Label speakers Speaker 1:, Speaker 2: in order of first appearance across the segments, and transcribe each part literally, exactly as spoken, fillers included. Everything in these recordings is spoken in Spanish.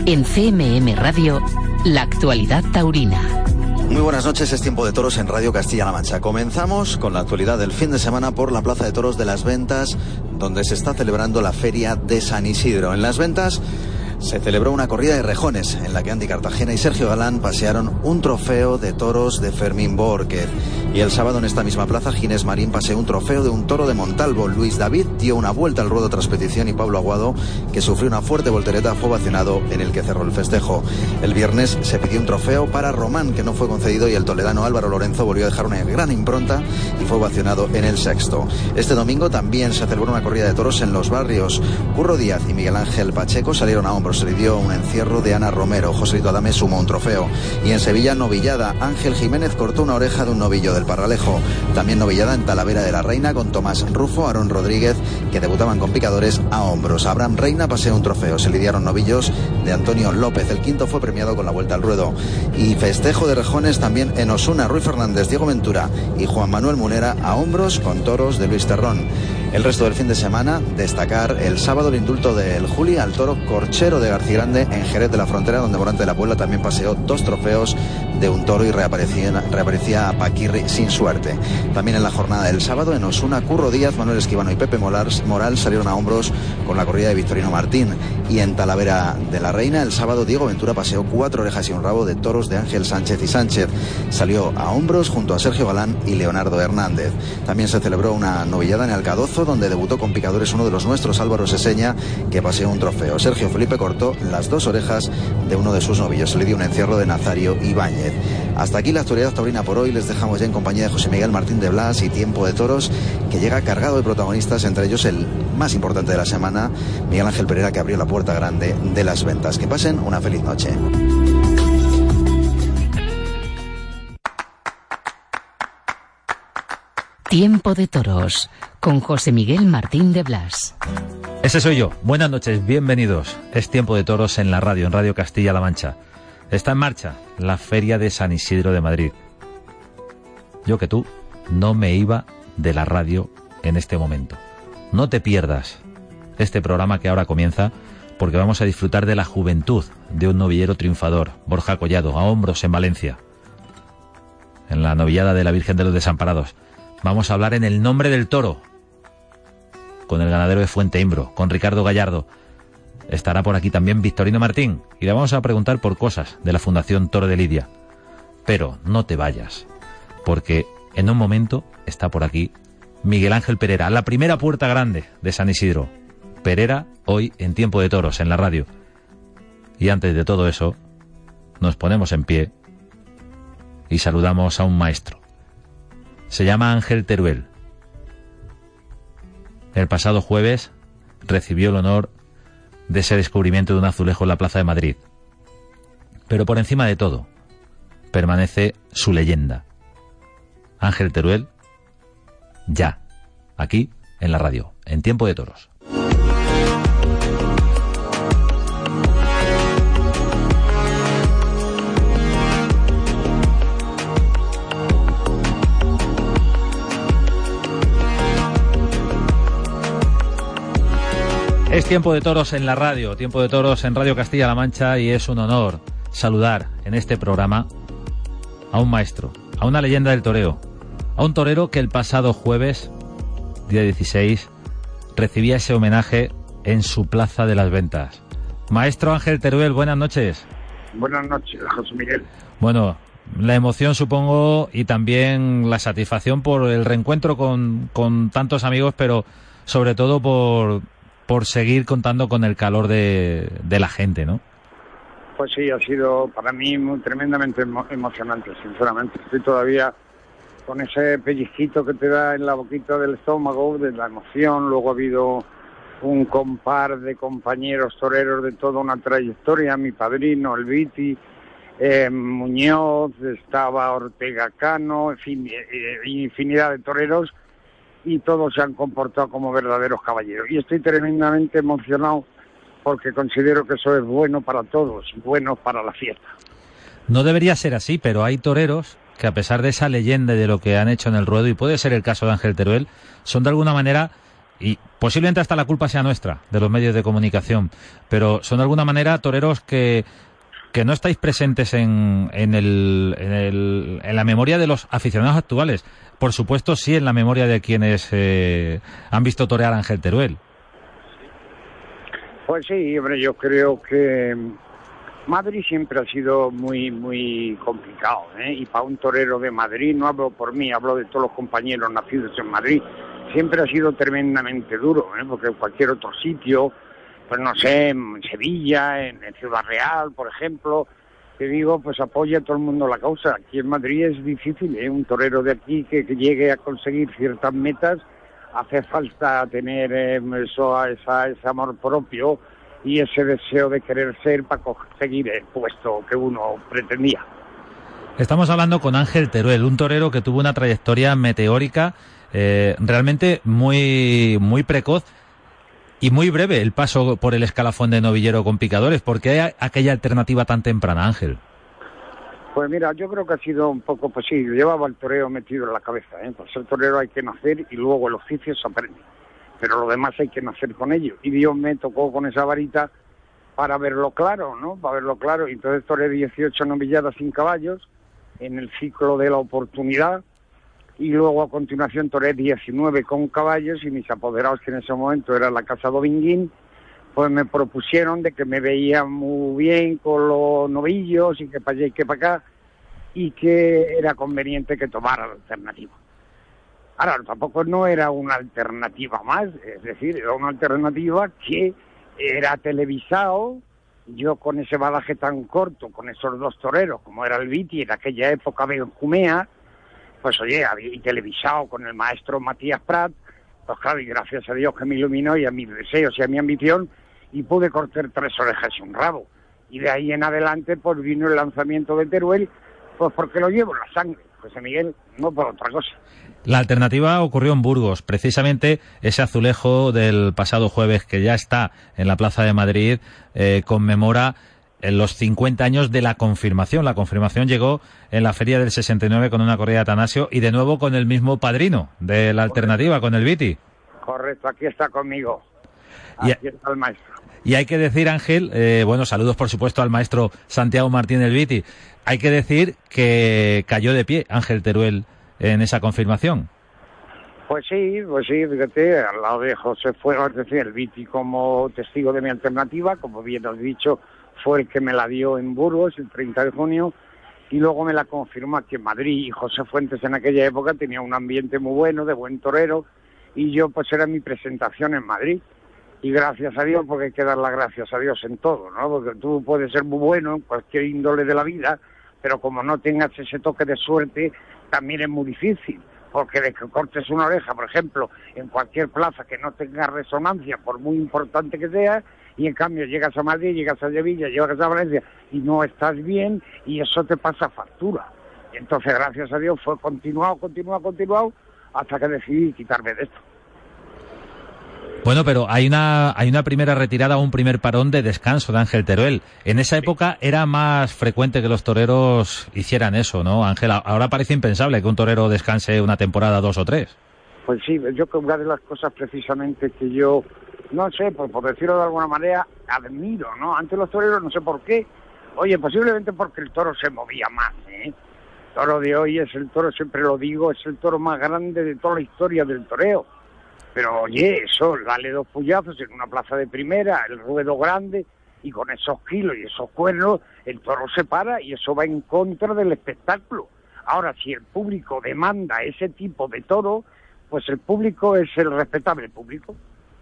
Speaker 1: En C M M Radio, la actualidad taurina.
Speaker 2: Muy buenas noches, es Tiempo de Toros en Radio Castilla-La Mancha. Comenzamos con la actualidad del fin de semana por la Plaza de Toros de Las Ventas, donde se está celebrando la Feria de San Isidro. En Las Ventas se celebró una corrida de rejones en la que Andy Cartagena y Sergio Galán pasearon un trofeo de toros de Fermín Bórquez. Y el sábado en esta misma plaza Ginés Marín paseó un trofeo de un toro de Montalvo. Luis David dio una vuelta al ruedo tras petición y Pablo Aguado, que sufrió una fuerte voltereta, fue ovacionado en el que cerró el festejo. El viernes se pidió un trofeo para Román, que no fue concedido, y el toledano Álvaro Lorenzo volvió a dejar una gran impronta y fue ovacionado en el sexto. Este domingo también se celebró una corrida de toros en los barrios. Curro Díaz y Miguel Ángel Pacheco salieron a hombros. Se le dio un encierro de Ana Romero. Joselito Adame sumó un trofeo. Y en Sevilla, novillada. Ángel Jiménez cortó una oreja de un novillo del Parralejo. También novillada en Talavera de la Reina con Tomás Rufo, Aarón Rodríguez, que debutaban con picadores a hombros. Abraham Reina paseó un trofeo. Se lidiaron novillos de Antonio López. El quinto fue premiado con la vuelta al ruedo. Y festejo de rejones también en Osuna. Ruy Fernández, Diego Ventura y Juan Manuel Munera a hombros con toros de Luis Terrón. El resto del fin de semana, destacar el sábado el indulto del Juli al toro Corchero de García Grande en Jerez de la Frontera, donde Morante de la Puebla también paseó dos trofeos de un toro y reaparecía, reaparecía Paquirri sin suerte. También en la jornada del sábado en Osuna, Curro Díaz, Manuel Esquivano y Pepe Moral salieron a hombros con la corrida de Victorino Martín. Y en Talavera de la Reina el sábado Diego Ventura paseó cuatro orejas y un rabo de toros de Ángel Sánchez y Sánchez. Salió a hombros junto a Sergio Galán y Leonardo Hernández. También se celebró una novillada en Alcadozo, donde debutó con picadores uno de los nuestros, Álvaro Seseña, que paseó un trofeo. Sergio Felipe cortó las dos orejas de uno de sus novillos. Se le dio un encierro de Nazario Ibáñez. Hasta aquí la actualidad taurina por hoy. Les dejamos ya en compañía de José Miguel Martín de Blas y Tiempo de Toros, que llega cargado de protagonistas, entre ellos el más importante de la semana, Miguel Ángel Pereira, que abrió la puerta grande de Las Ventas. Que pasen una feliz noche.
Speaker 1: Tiempo de Toros, con José Miguel Martín de Blas.
Speaker 3: Ese soy yo. Buenas noches, bienvenidos. Es Tiempo de Toros en la radio, en Radio Castilla-La Mancha. Está en marcha la Feria de San Isidro de Madrid. Yo que tú no me iba de la radio en este momento. No te pierdas este programa que ahora comienza, porque vamos a disfrutar de la juventud de un novillero triunfador, Borja Collado, a hombros en Valencia, en la novillada de la Virgen de los Desamparados. Vamos a hablar en el nombre del toro con el ganadero de Fuente Imbro, con Ricardo Gallardo. Estará por aquí también Victorino Martín y le vamos a preguntar por cosas de la Fundación Toro de Lidia. Pero no te vayas, porque en un momento está por aquí Miguel Ángel Pereira, la primera puerta grande de San Isidro. Pereira hoy en Tiempo de Toros en la radio. Y antes de todo eso, nos ponemos en pie y saludamos a un maestro. Se llama Ángel Teruel. El pasado jueves recibió el honor de ese descubrimiento de un azulejo en la Plaza de Madrid. Pero por encima de todo, permanece su leyenda. Ángel Teruel, ya, aquí en la radio, en Tiempo de Toros. Es Tiempo de Toros en la radio, Tiempo de Toros en Radio Castilla-La Mancha, y es un honor saludar en este programa a un maestro, a una leyenda del toreo, a un torero que el pasado jueves, día dieciséis, recibía ese homenaje en su Plaza de las Ventas. Maestro Ángel Teruel, buenas noches.
Speaker 4: Buenas noches, José Miguel.
Speaker 3: Bueno, la emoción supongo y también la satisfacción por el reencuentro con, con tantos amigos, pero sobre todo por... por seguir contando con el calor de, de la gente, ¿no?
Speaker 4: Pues sí, ha sido para mí muy tremendamente emo- emocionante, sinceramente. Estoy todavía con ese pellizquito que te da en la boquita del estómago, de la emoción. Luego ha habido un compar de compañeros toreros de toda una trayectoria, mi padrino, el Viti, eh, Muñoz, estaba Ortega Cano, en fin, eh, infinidad de toreros, y todos se han comportado como verdaderos caballeros. Y estoy tremendamente emocionado porque considero que eso es bueno para todos, bueno para la fiesta.
Speaker 3: No debería ser así, pero hay toreros que, a pesar de esa leyenda y de lo que han hecho en el ruedo, y puede ser el caso de Ángel Teruel, son de alguna manera y posiblemente hasta la culpa sea nuestra, de los medios de comunicación, pero son de alguna manera toreros que, que no estáis presentes en, en, el, en, el, en la memoria de los aficionados actuales. Por supuesto, sí en la memoria de quienes eh, han visto torear a Ángel Teruel.
Speaker 4: Pues sí, hombre, yo creo que Madrid siempre ha sido muy muy complicado, ¿eh? Y para un torero de Madrid, no hablo por mí, hablo de todos los compañeros nacidos en Madrid, siempre ha sido tremendamente duro, ¿eh? Porque en cualquier otro sitio, pues no sé, en Sevilla, en, en Ciudad Real, por ejemplo, te digo, pues apoya a todo el mundo la causa. Aquí en Madrid es difícil, ¿eh? Un torero de aquí que, que llegue a conseguir ciertas metas, hace falta tener eh, eso, esa, ese amor propio y ese deseo de querer ser para conseguir el puesto que uno pretendía.
Speaker 3: Estamos hablando con Ángel Teruel, un torero que tuvo una trayectoria meteórica, eh, realmente muy, muy precoz y muy breve el paso por el escalafón de novillero con picadores. ¿Por qué hay aquella alternativa tan temprana, Ángel?
Speaker 4: Pues mira, yo creo que ha sido un poco, pues sí, llevaba el toreo metido en la cabeza, ¿eh? Por ser torero hay que nacer y luego el oficio se aprende, pero lo demás hay que nacer con ello, y Dios me tocó con esa varita para verlo claro, ¿no? Para verlo claro, y entonces toré dieciocho novilladas sin caballos en el ciclo de la oportunidad, y luego a continuación toré diecinueve con caballos, y mis apoderados, que en ese momento era la Casa Dominguín, pues me propusieron de que me veían muy bien con los novillos y que para allá y que para acá, y que era conveniente que tomara la alternativa. Ahora, tampoco no era una alternativa más, es decir, era una alternativa que era televisado. Yo con ese badaje tan corto, con esos dos toreros, como era el Viti en aquella época Benjumea, pues oye, había televisado con el maestro Matías Prat, pues claro, y gracias a Dios que me iluminó y a mis deseos y a mi ambición, y pude cortar tres orejas y un rabo. Y de ahí en adelante, pues vino el lanzamiento de Teruel, pues porque lo llevo en la sangre, José Miguel, no por otra cosa.
Speaker 3: La alternativa ocurrió en Burgos, precisamente ese azulejo del pasado jueves que ya está en la Plaza de Madrid, eh, conmemora en los cincuenta años de la confirmación. La confirmación llegó en la feria del sesenta y nueve con una corrida de Atanasio y de nuevo con el mismo padrino de la alternativa, con el Viti.
Speaker 4: Correcto, aquí está conmigo. Aquí y, está el maestro.
Speaker 3: Y hay que decir, Ángel, eh, bueno, saludos por supuesto al maestro Santiago Martín del Viti. Hay que decir que cayó de pie Ángel Teruel en esa confirmación.
Speaker 4: Pues sí, pues sí, fíjate, al lado de José fue, es decir, el Viti como testigo de mi alternativa, como bien has dicho, fue el que me la dio en Burgos el treinta de junio, y luego me la confirmó aquí en Madrid. Y José Fuentes en aquella época tenía un ambiente muy bueno, de buen torero, y yo pues era mi presentación en Madrid. Y gracias a Dios, porque hay que dar las gracias a Dios en todo, ¿no? Porque tú puedes ser muy bueno en cualquier índole de la vida, pero como no tengas ese toque de suerte, también es muy difícil. Porque de que cortes una oreja, por ejemplo, en cualquier plaza que no tenga resonancia, por muy importante que sea, y en cambio llegas a Madrid, llegas a Sevilla, llegas a Valencia y no estás bien, y eso te pasa factura. Y entonces, gracias a Dios, fue continuado, continuado, continuado, hasta que decidí quitarme de esto.
Speaker 3: Bueno, pero hay una hay una primera retirada, un primer parón de descanso de Ángel Teruel. En esa época era más frecuente que los toreros hicieran eso, ¿no, Ángel? Ahora parece impensable que un torero descanse una temporada, dos o tres.
Speaker 4: Pues sí, yo creo que una de las cosas precisamente que yo, no sé, por, por decirlo de alguna manera, admiro, ¿no? Antes los toreros, no sé por qué, oye, posiblemente porque el toro se movía más, ¿eh? El toro de hoy es el toro, siempre lo digo, es el toro más grande de toda la historia del toreo. Pero oye, eso, dale dos puyazos en una plaza de primera, el ruedo grande, y con esos kilos y esos cuernos, el toro se para y eso va en contra del espectáculo. Ahora, si el público demanda ese tipo de toro, pues el público es el respetable público.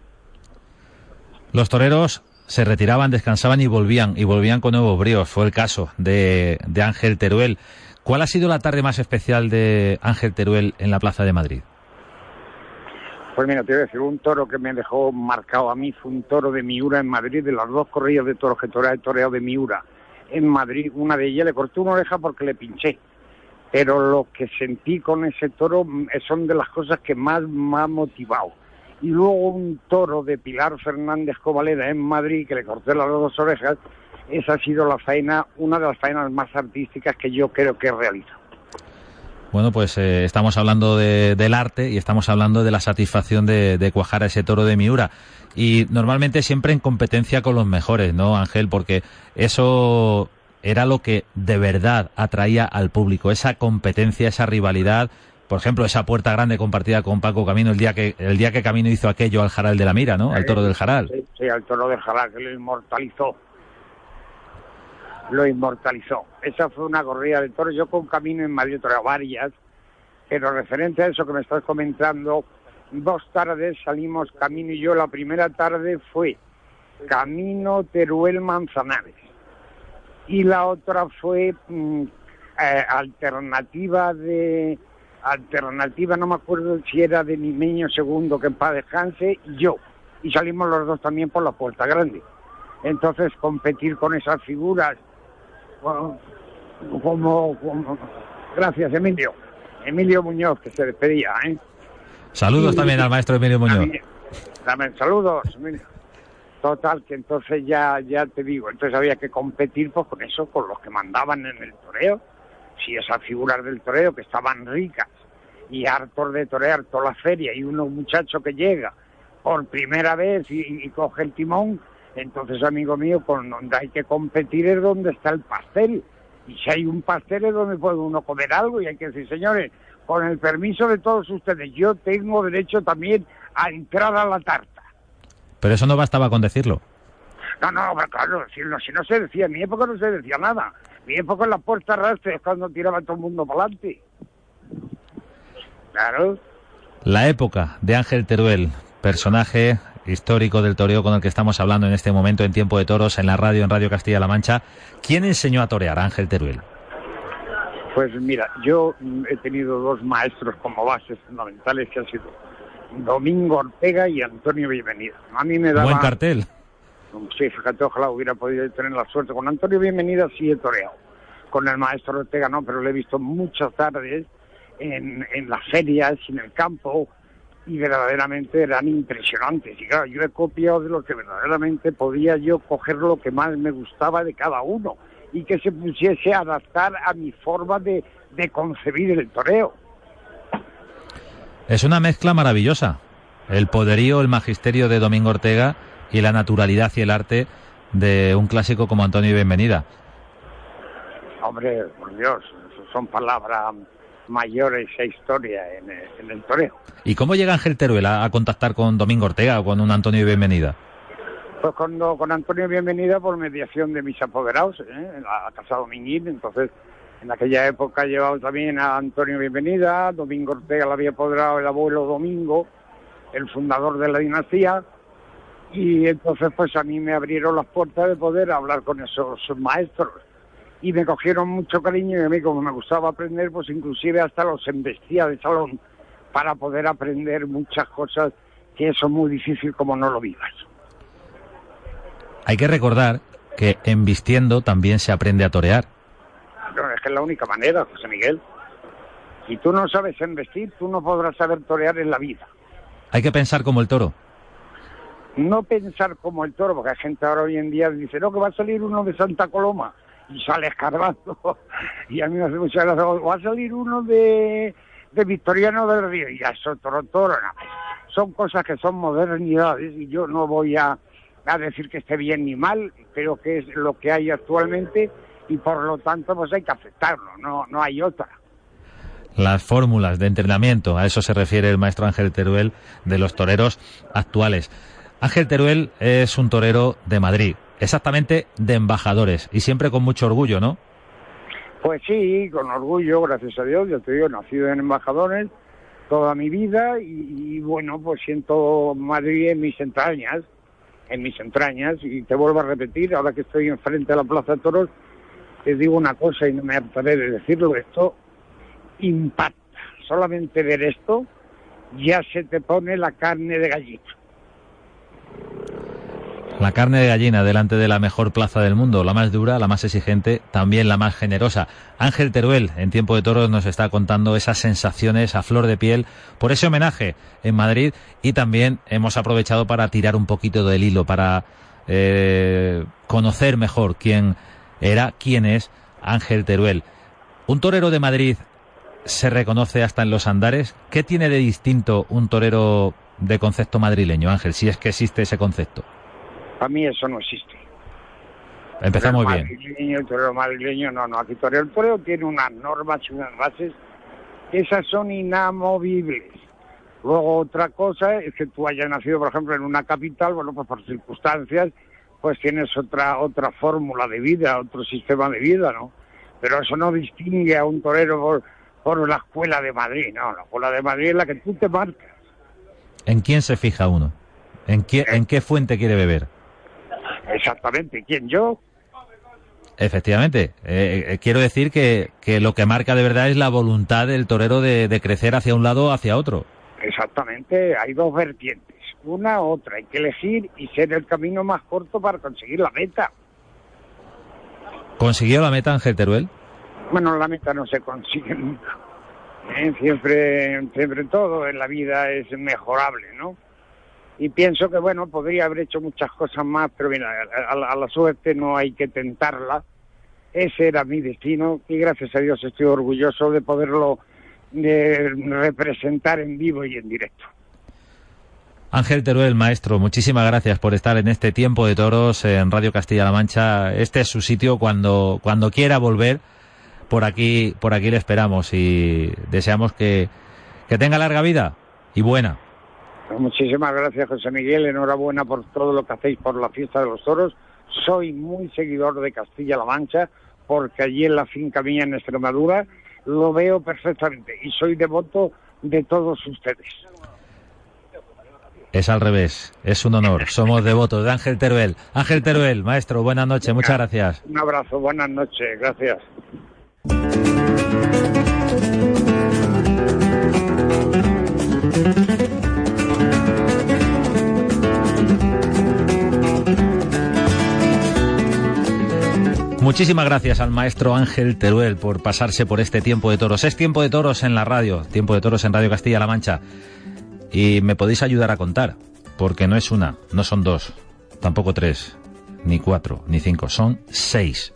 Speaker 3: Los toreros se retiraban, descansaban y volvían, y volvían con nuevos bríos. Fue el caso de, de Ángel Teruel. ¿Cuál ha sido la tarde más especial de Ángel Teruel en la Plaza de Madrid?
Speaker 4: Pues mira, te voy a decir, un toro que me dejó marcado a mí fue un toro de Miura en Madrid, de las dos corridas de toros que he toreado de Miura en Madrid. Una de ellas le corté una oreja porque le pinché, pero lo que sentí con ese toro son de las cosas que más me ha motivado. Y luego un toro de Pilar Fernández Covaleda en Madrid, que le corté las dos orejas. Esa ha sido la faena, una de las faenas más artísticas que yo creo que he realizado.
Speaker 3: Bueno, pues eh, estamos hablando de, del arte y estamos hablando de la satisfacción de, de cuajar a ese toro de Miura. Y normalmente siempre en competencia con los mejores, ¿no, Ángel? Porque eso era lo que de verdad atraía al público, esa competencia, esa rivalidad. Por ejemplo, esa puerta grande compartida con Paco Camino el día que el día que Camino hizo aquello al Jaral de la Mira, ¿no? Al toro del Jaral.
Speaker 4: Sí, sí, al toro del Jaral, que lo inmortalizó. Lo inmortalizó. Esa fue una corrida de toros. Yo con Camino en Madrid he varias, pero referente a eso que me estás comentando, dos tardes salimos Camino y yo. La primera tarde fue Camino, Teruel, Manzanares. Y la otra fue mm, eh, alternativa de... Alternativa, no me acuerdo si era de Nimeño Segundo, que en paz descanse, y yo. Y salimos los dos también por la puerta grande. Entonces, competir con esas figuras, bueno, como, como... Gracias, Emilio. Emilio Muñoz, que se despedía, ¿eh?
Speaker 3: Saludos y, también al maestro Emilio Muñoz. También,
Speaker 4: también, saludos, Emilio. Total, que entonces ya, ya te digo, entonces había que competir pues con eso, con los que mandaban en el toreo. Si esas figuras del toreo que estaban ricas y hartos de torear toda la feria, y uno muchacho que llega por primera vez y, y coge el timón, entonces, amigo mío, con donde hay que competir es donde está el pastel. Y si hay un pastel es donde puede uno comer algo, y hay que decir, señores, con el permiso de todos ustedes, yo tengo derecho también a entrar a la tarta.
Speaker 3: Pero eso no bastaba con decirlo.
Speaker 4: No, no, pero claro, si no, si no se decía, en mi época no se decía nada. En mi época en la puerta rastre es cuando tiraba todo el mundo para adelante. Claro.
Speaker 3: La época de Ángel Teruel, personaje histórico del toreo con el que estamos hablando en este momento en Tiempo de Toros, en la radio, en Radio Castilla-La Mancha. ¿Quién enseñó a torear a Ángel Teruel?
Speaker 4: Pues mira, yo he tenido dos maestros como bases fundamentales que han sido Domingo Ortega y Antonio Bienvenida. A mí me daba...
Speaker 3: Buen cartel.
Speaker 4: Sí, fíjate, ojalá hubiera podido tener la suerte. Con Antonio Bienvenida sí he toreado. Con el maestro Ortega no, pero le he visto muchas tardes en, en las ferias, en el campo, y verdaderamente eran impresionantes. Y claro, yo he copiado de lo que verdaderamente podía yo coger lo que más me gustaba de cada uno y que se pusiese a adaptar a mi forma de, de concebir el toreo.
Speaker 3: Es una mezcla maravillosa. El poderío, el magisterio de Domingo Ortega y la naturalidad y el arte de un clásico como Antonio Bienvenida.
Speaker 4: Hombre, por Dios, son palabras mayores e historia en el, en el toreo.
Speaker 3: ¿Y cómo llega Ángel Teruel a, a contactar con Domingo Ortega o con un Antonio Bienvenida?
Speaker 4: Pues cuando, con Antonio Bienvenida por mediación de mis apoderados, ¿eh? En la Casa Dominguín. Entonces, en aquella época he llevado también a Antonio Bienvenida, Domingo Ortega lo había apoderado el abuelo Domingo, el fundador de la dinastía, y entonces pues a mí me abrieron las puertas de poder hablar con esos maestros y me cogieron mucho cariño, y a mí como me gustaba aprender, pues inclusive hasta los embestía de salón para poder aprender muchas cosas que eso es muy difícil como no lo vivas.
Speaker 3: Hay que recordar que embistiendo también se aprende a torear.
Speaker 4: No, es que es la única manera, José Miguel. Si tú no sabes embestir, tú no podrás saber torear en la vida.
Speaker 3: Hay que pensar como el toro.
Speaker 4: No pensar como el toro, porque hay gente ahora hoy en día que dice, no, que va a salir uno de Santa Coloma, y sale escarbando, y a mí me hace mucha gracia, va a salir uno de, de Victoriano del Río, y ya es otro toro, no. Son cosas que son modernidades, y yo no voy a, a decir que esté bien ni mal, creo que es lo que hay actualmente, y por lo tanto pues hay que aceptarlo, no, no hay otra.
Speaker 3: Las fórmulas de entrenamiento, a eso se refiere el maestro Ángel Teruel, de los toreros actuales. Ángel Teruel es un torero de Madrid, exactamente de embajadores, y siempre con mucho orgullo, ¿no?
Speaker 4: Pues sí, con orgullo, gracias a Dios. Yo te digo, he nacido en Embajadores toda mi vida, y, y bueno, pues siento Madrid en mis entrañas, en mis entrañas, y te vuelvo a repetir, ahora que estoy enfrente de la Plaza de Toros, te digo una cosa y no me hartaré de decirlo, esto impacta. Solamente ver esto, ya se te pone la carne de gallina.
Speaker 3: La carne de gallina delante de la mejor plaza del mundo, la más dura, la más exigente, también la más generosa. Ángel Teruel, en Tiempo de Toros, nos está contando esas sensaciones a flor de piel por ese homenaje en Madrid, y también hemos aprovechado para tirar un poquito del hilo, para eh, conocer mejor quién era, quién es Ángel Teruel. Un torero de Madrid se reconoce hasta en los andares. ¿Qué tiene de distinto un torero de concepto madrileño, Ángel, si es que existe ese concepto?
Speaker 4: Para mí eso no existe.
Speaker 3: Empezamos
Speaker 4: el
Speaker 3: bien.
Speaker 4: Madrileño, el torero madrileño, no, no. Aquí torero, el torero tiene unas normas y unas bases, esas son inamovibles. Luego otra cosa es que tú hayas nacido, por ejemplo, en una capital, bueno, pues por circunstancias, pues tienes otra otra fórmula de vida, otro sistema de vida, ¿no? Pero eso no distingue a un torero por, por la escuela de Madrid, no, la escuela de Madrid es la que tú te marcas.
Speaker 3: ¿En quién se fija uno? ¿En qué, ¿en qué fuente quiere beber?
Speaker 4: Exactamente, ¿quién, yo?
Speaker 3: Efectivamente, eh, eh, quiero decir que, que lo que marca de verdad es la voluntad del torero de, de crecer hacia un lado o hacia otro.
Speaker 4: Exactamente, hay dos vertientes, una u otra, hay que elegir y ser el camino más corto para conseguir la meta.
Speaker 3: ¿Consiguió la meta Ángel Teruel?
Speaker 4: Bueno, la meta no se consigue nunca. ¿Eh? Siempre, siempre todo en la vida es mejorable, ¿no? Y pienso que, bueno, podría haber hecho muchas cosas más, pero mira, a, a, a la suerte no hay que tentarla. Ese era mi destino y gracias a Dios estoy orgulloso de poderlo de representar en vivo y en directo.
Speaker 3: Ángel Teruel, maestro, muchísimas gracias por estar en este Tiempo de Toros en Radio Castilla-La Mancha. Este es su sitio, cuando cuando quiera volver, por aquí por aquí le esperamos y deseamos que, que tenga larga vida y buena.
Speaker 4: Muchísimas gracias, José Miguel, enhorabuena por todo lo que hacéis por la fiesta de los toros. Soy muy seguidor de Castilla-La Mancha, porque allí en la finca mía en Extremadura lo veo perfectamente y soy devoto de todos ustedes.
Speaker 3: Es al revés, es un honor, somos devotos de Ángel Teruel. Ángel Teruel, maestro, buenas noches, muchas gracias.
Speaker 4: Un abrazo, buenas noches, gracias.
Speaker 3: Muchísimas gracias al maestro Ángel Teruel por pasarse por este Tiempo de Toros. Es Tiempo de Toros en la radio, Tiempo de Toros en Radio Castilla-La Mancha. Y me podéis ayudar a contar, porque no es una, no son dos, tampoco tres, ni cuatro, ni cinco, son seis.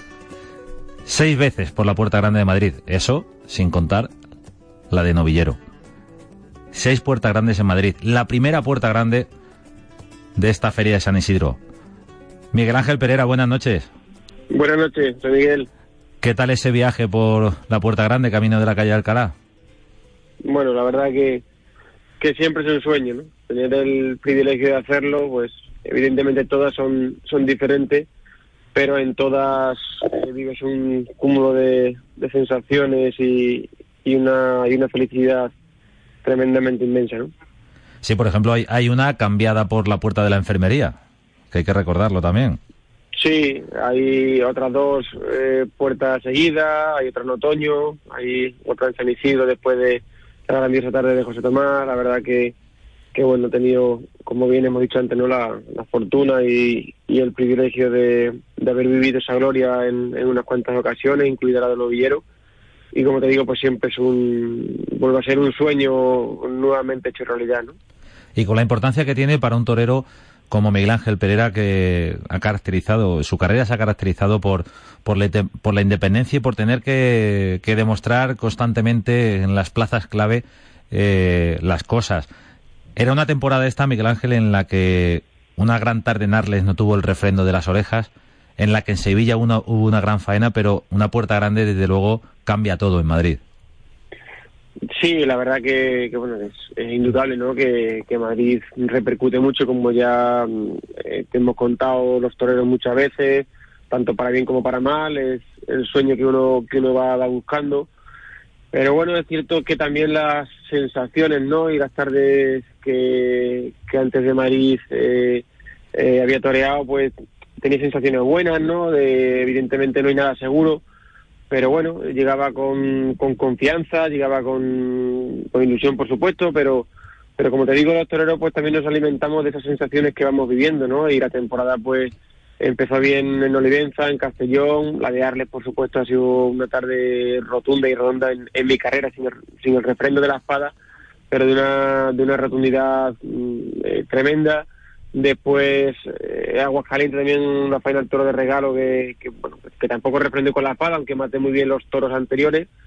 Speaker 3: Seis veces por la Puerta Grande de Madrid, eso sin contar la de Novillero. Seis puertas grandes en Madrid, la primera puerta grande de esta feria de San Isidro. Miguel Ángel Pereira, buenas noches.
Speaker 5: Buenas noches, soy Miguel.
Speaker 3: ¿Qué tal ese viaje por la Puerta Grande, camino de la calle Alcalá?
Speaker 5: Bueno, la verdad que, que siempre es un sueño, ¿no? Tener el privilegio de hacerlo, pues evidentemente todas son, son diferentes, pero en todas eh, vives un cúmulo de, de sensaciones y, y, una, y una felicidad tremendamente inmensa, ¿no?
Speaker 3: Sí, por ejemplo, hay, hay una cambiada por la puerta de la enfermería, que hay que recordarlo también.
Speaker 5: Sí, hay otras dos eh, puertas seguidas, hay otra en otoño, hay otra en San Isidro después de la grandiosa tarde de José Tomás. La verdad que, que bueno, he tenido, como bien hemos dicho antes, ¿no? la, la fortuna y, y el privilegio de, de haber vivido esa gloria en, en unas cuantas ocasiones, incluida la de Novillero. Y como te digo, pues siempre es un, vuelve a ser un sueño nuevamente hecho realidad, ¿no?
Speaker 3: Y con la importancia que tiene para un torero como Miguel Ángel Pereira, que ha caracterizado, su carrera se ha caracterizado por por la, por la independencia y por tener que, que demostrar constantemente en las plazas clave eh, las cosas. Era una temporada esta, Miguel Ángel, en la que una gran tarde en Arles no tuvo el refrendo de las orejas, en la que en Sevilla una, hubo una gran faena, pero una Puerta Grande, desde luego, cambia todo en Madrid.
Speaker 5: Sí, la verdad que, que bueno, es, es indudable, ¿no? Que, que Madrid repercute mucho, como ya eh, te hemos contado los toreros muchas veces, tanto para bien como para mal, es el sueño que uno que uno va, va buscando. Pero bueno, es cierto que también las sensaciones, ¿no? Y las tardes que, que antes de Madrid eh, eh, había toreado, pues tenía sensaciones buenas, ¿no? De, evidentemente no hay nada seguro, pero bueno, llegaba con, con confianza, llegaba con, con ilusión, por supuesto, pero pero como te digo, los toreros pues también nos alimentamos de esas sensaciones que vamos viviendo, ¿no? Y la temporada pues empezó bien en Olivenza, en Castellón, la de Arles, por supuesto, ha sido una tarde rotunda y redonda en, en mi carrera, sin el, sin el refrendo de la espada, pero de una, de una rotundidad eh, tremenda. Después eh, Aguascalientes también una faena al toro de regalo que, que bueno que tampoco refrendó con la espada, aunque maté muy bien los toros anteriores,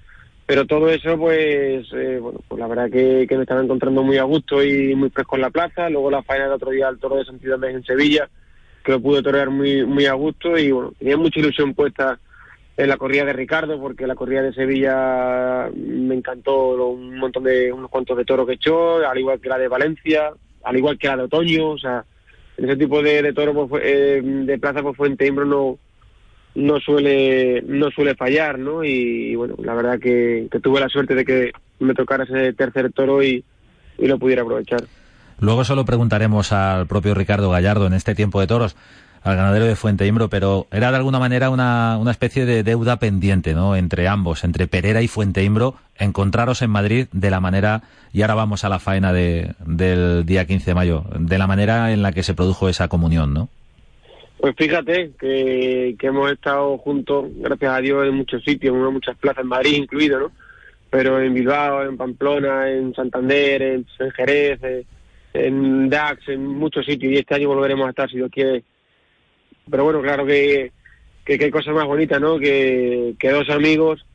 Speaker 5: pero todo eso, pues, eh, bueno, pues la verdad que, que me estaba encontrando muy a gusto y muy fresco en la plaza. Luego la faena del otro día al toro de Santidad en Sevilla, que lo pude torear muy, muy a gusto, y bueno, tenía mucha ilusión puesta en la corrida de Ricardo, porque la corrida de Sevilla me encantó, un montón de, unos cuantos de toros que echó, al igual que la de Valencia, al igual que la de Otoño. O sea, en ese tipo de, de toros, pues, eh, de plaza, pues Fuenteimbro no no suele no suele fallar, ¿no? Y, y bueno, la verdad que, que tuve la suerte de que me tocara ese tercer toro y, y lo pudiera aprovechar.
Speaker 3: Luego se lo preguntaremos al propio Ricardo Gallardo en este tiempo de toros, al ganadero de Fuenteimbro, pero era de alguna manera una, una especie de deuda pendiente, ¿no?, entre ambos, entre Perera y Fuenteimbro, encontraros en Madrid de la manera, y ahora vamos a la faena de, del día quince de mayo, de la manera en la que se produjo esa comunión, ¿no?
Speaker 5: Pues fíjate que, que hemos estado juntos, gracias a Dios, en muchos sitios, en muchas plazas, en Madrid incluido, ¿no? Pero en Bilbao, en Pamplona, en Santander, en, en Jerez, en, en Dax, en muchos sitios, y este año volveremos a estar, si Dios quiere. Pero bueno, claro que, que, que hay cosas más bonitas, ¿no? Que, que dos amigos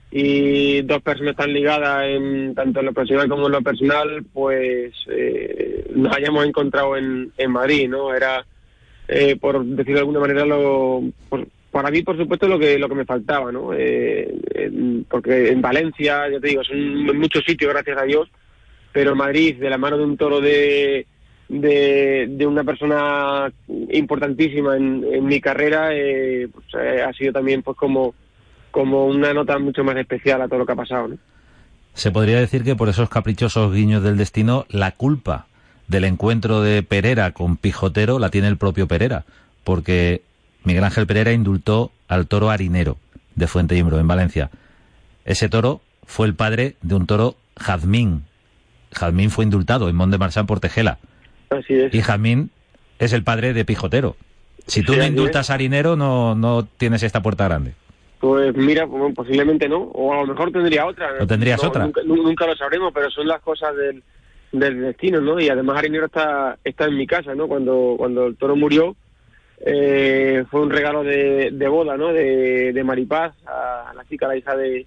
Speaker 5: y dos personas tan ligadas, en tanto en lo profesional como en lo personal, pues eh, nos hayamos encontrado en, en Madrid, ¿no? Era... Eh, por decirlo de alguna manera, lo, por, para mí, por supuesto, lo que lo que me faltaba, ¿no? Eh, en, porque en Valencia, ya te digo, son muchos sitios, gracias a Dios, pero Madrid, de la mano de un toro de de, de una persona importantísima en, en mi carrera, eh, pues, eh, ha sido también, pues, como como una nota mucho más especial a todo lo que ha pasado, ¿no?
Speaker 3: Se podría decir que por esos caprichosos guiños del destino, la culpa del encuentro de Perera con Pijotero la tiene el propio Perera, porque Miguel Ángel Perera indultó al toro harinero de Fuenteimbro, en Valencia. Ese toro fue el padre de un toro Jazmín. Jazmín fue indultado en Mont de Marsan por Tejela.
Speaker 5: Así es.
Speaker 3: Y Jazmín es el padre de Pijotero. Si tú sí, no indultas a harinero, no, no tienes esta puerta grande.
Speaker 5: Pues mira, pues, posiblemente no, o a lo mejor tendría otra.
Speaker 3: ¿O tendrías
Speaker 5: no,
Speaker 3: otra?
Speaker 5: Nunca, nunca lo sabremos, pero son las cosas del... del destino, ¿no? Y además Harinero está está en mi casa, ¿no? Cuando cuando el toro murió, eh, fue un regalo de, de boda, ¿no? De, de Maripaz, a la chica, la hija de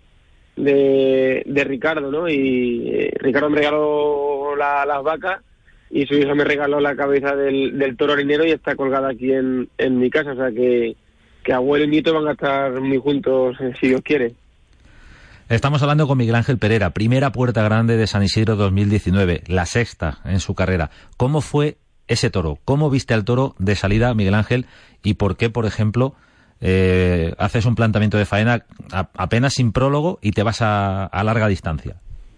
Speaker 5: de, de Ricardo, ¿no? Y eh, Ricardo me regaló la, las vacas y su hija me regaló la cabeza del, del toro harinero y está colgada aquí en, en mi casa, o sea que, que abuelo y nieto van a estar muy juntos, si Dios quiere.
Speaker 3: Estamos hablando con Miguel Ángel Perera, primera puerta grande de San Isidro dos mil diecinueve, la sexta en su carrera. ¿Cómo fue ese toro? ¿Cómo viste al toro de salida, Miguel Ángel? ¿Y por qué, por ejemplo, eh, haces un planteamiento de faena a, apenas sin prólogo y te vas a, a larga distancia?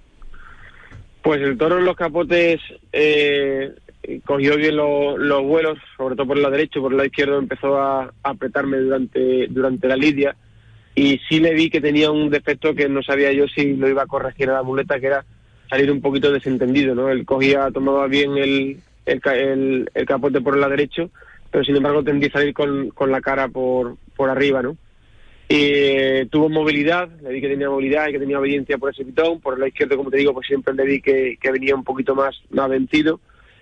Speaker 5: Pues el toro en los capotes eh, cogió bien lo, los vuelos, sobre todo por el lado derecho, por el lado izquierdo empezó a, a apretarme durante, durante la lidia. Y sí le vi que tenía un defecto que no sabía yo si lo iba a corregir a la muleta, que era salir un poquito desentendido, ¿no? Él cogía, tomaba bien el, el, el, el capote por el lado derecho, pero sin embargo tendía a salir con, con la cara por, por arriba, ¿no? Y eh, tuvo movilidad, le vi que tenía movilidad y que tenía obediencia por ese pitón. Por el lado izquierdo, como te digo, pues siempre le vi que, que venía un poquito más, más vencido.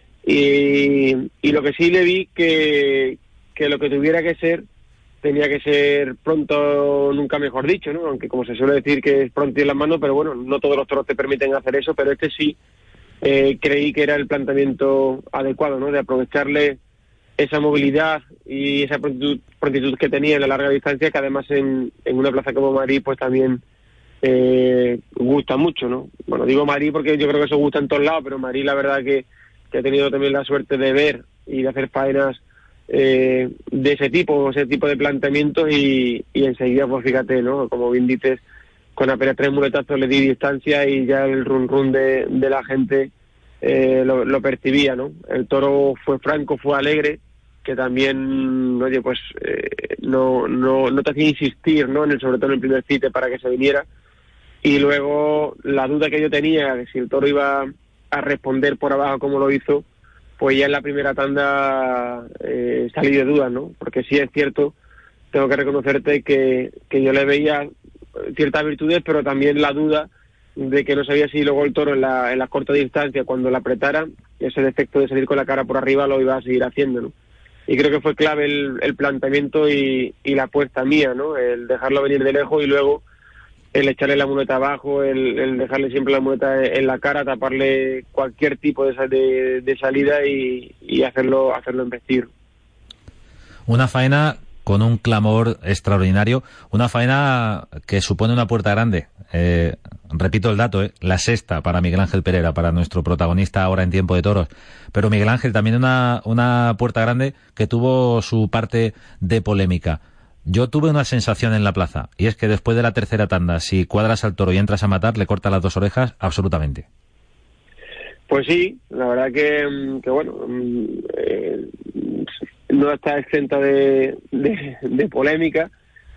Speaker 5: Y, y lo que sí le vi que, que lo que tuviera que ser tenía que ser pronto, nunca mejor dicho, ¿no? Aunque como se suele decir que es pronto y en las manos, pero bueno, no todos los toros te permiten hacer eso, pero este sí eh, creí que era el planteamiento adecuado, ¿no? De aprovecharle esa movilidad y esa prontitud, prontitud que tenía en la larga distancia, que además en, en una plaza como Madrid pues también eh, gusta mucho, ¿no? Bueno, digo Madrid porque yo creo que eso gusta en todos lados, pero Madrid la verdad que, que he tenido también la suerte de ver y de hacer faenas Eh, de ese tipo, ese tipo de planteamientos y, y enseguida, pues fíjate, ¿no? Como bien dices, con apenas tres muletazos le di distancia y ya el run run de, de la gente eh, lo, lo percibía, ¿no? El toro fue franco, fue alegre, que también, oye, pues eh, no, no, no te hacía insistir, ¿no? En el, sobre todo en el primer cite para que se viniera. Y luego la duda que yo tenía de si el toro iba a responder por abajo como lo hizo, pues ya en la primera tanda eh, salí de dudas, ¿no? Porque sí es cierto, tengo que reconocerte que, que yo le veía ciertas virtudes, pero también la duda de que no sabía si luego el toro en la, en la corta distancia, cuando la apretara, ese defecto de salir con la cara por arriba lo iba a seguir haciendo, ¿no? Y creo que fue clave el, el planteamiento y, y la apuesta mía, ¿no? El dejarlo venir de lejos y luego el echarle la muleta abajo, el, el dejarle siempre la muleta en la cara, taparle cualquier tipo de, de, de salida y, y hacerlo, hacerlo embestir.
Speaker 3: Una faena con un clamor extraordinario, una faena que supone una puerta grande. Eh, repito el dato, eh, la sexta para Miguel Ángel Pereira, para nuestro protagonista ahora en Tiempo de Toros. Pero Miguel Ángel, también una, una puerta grande que tuvo su parte de polémica. Yo tuve una sensación en la plaza, y es que después de la tercera tanda, si cuadras al toro y entras a matar, le cortas las dos orejas absolutamente.
Speaker 5: Pues sí, la verdad que, que bueno, eh, no está exenta de, de, de polémica,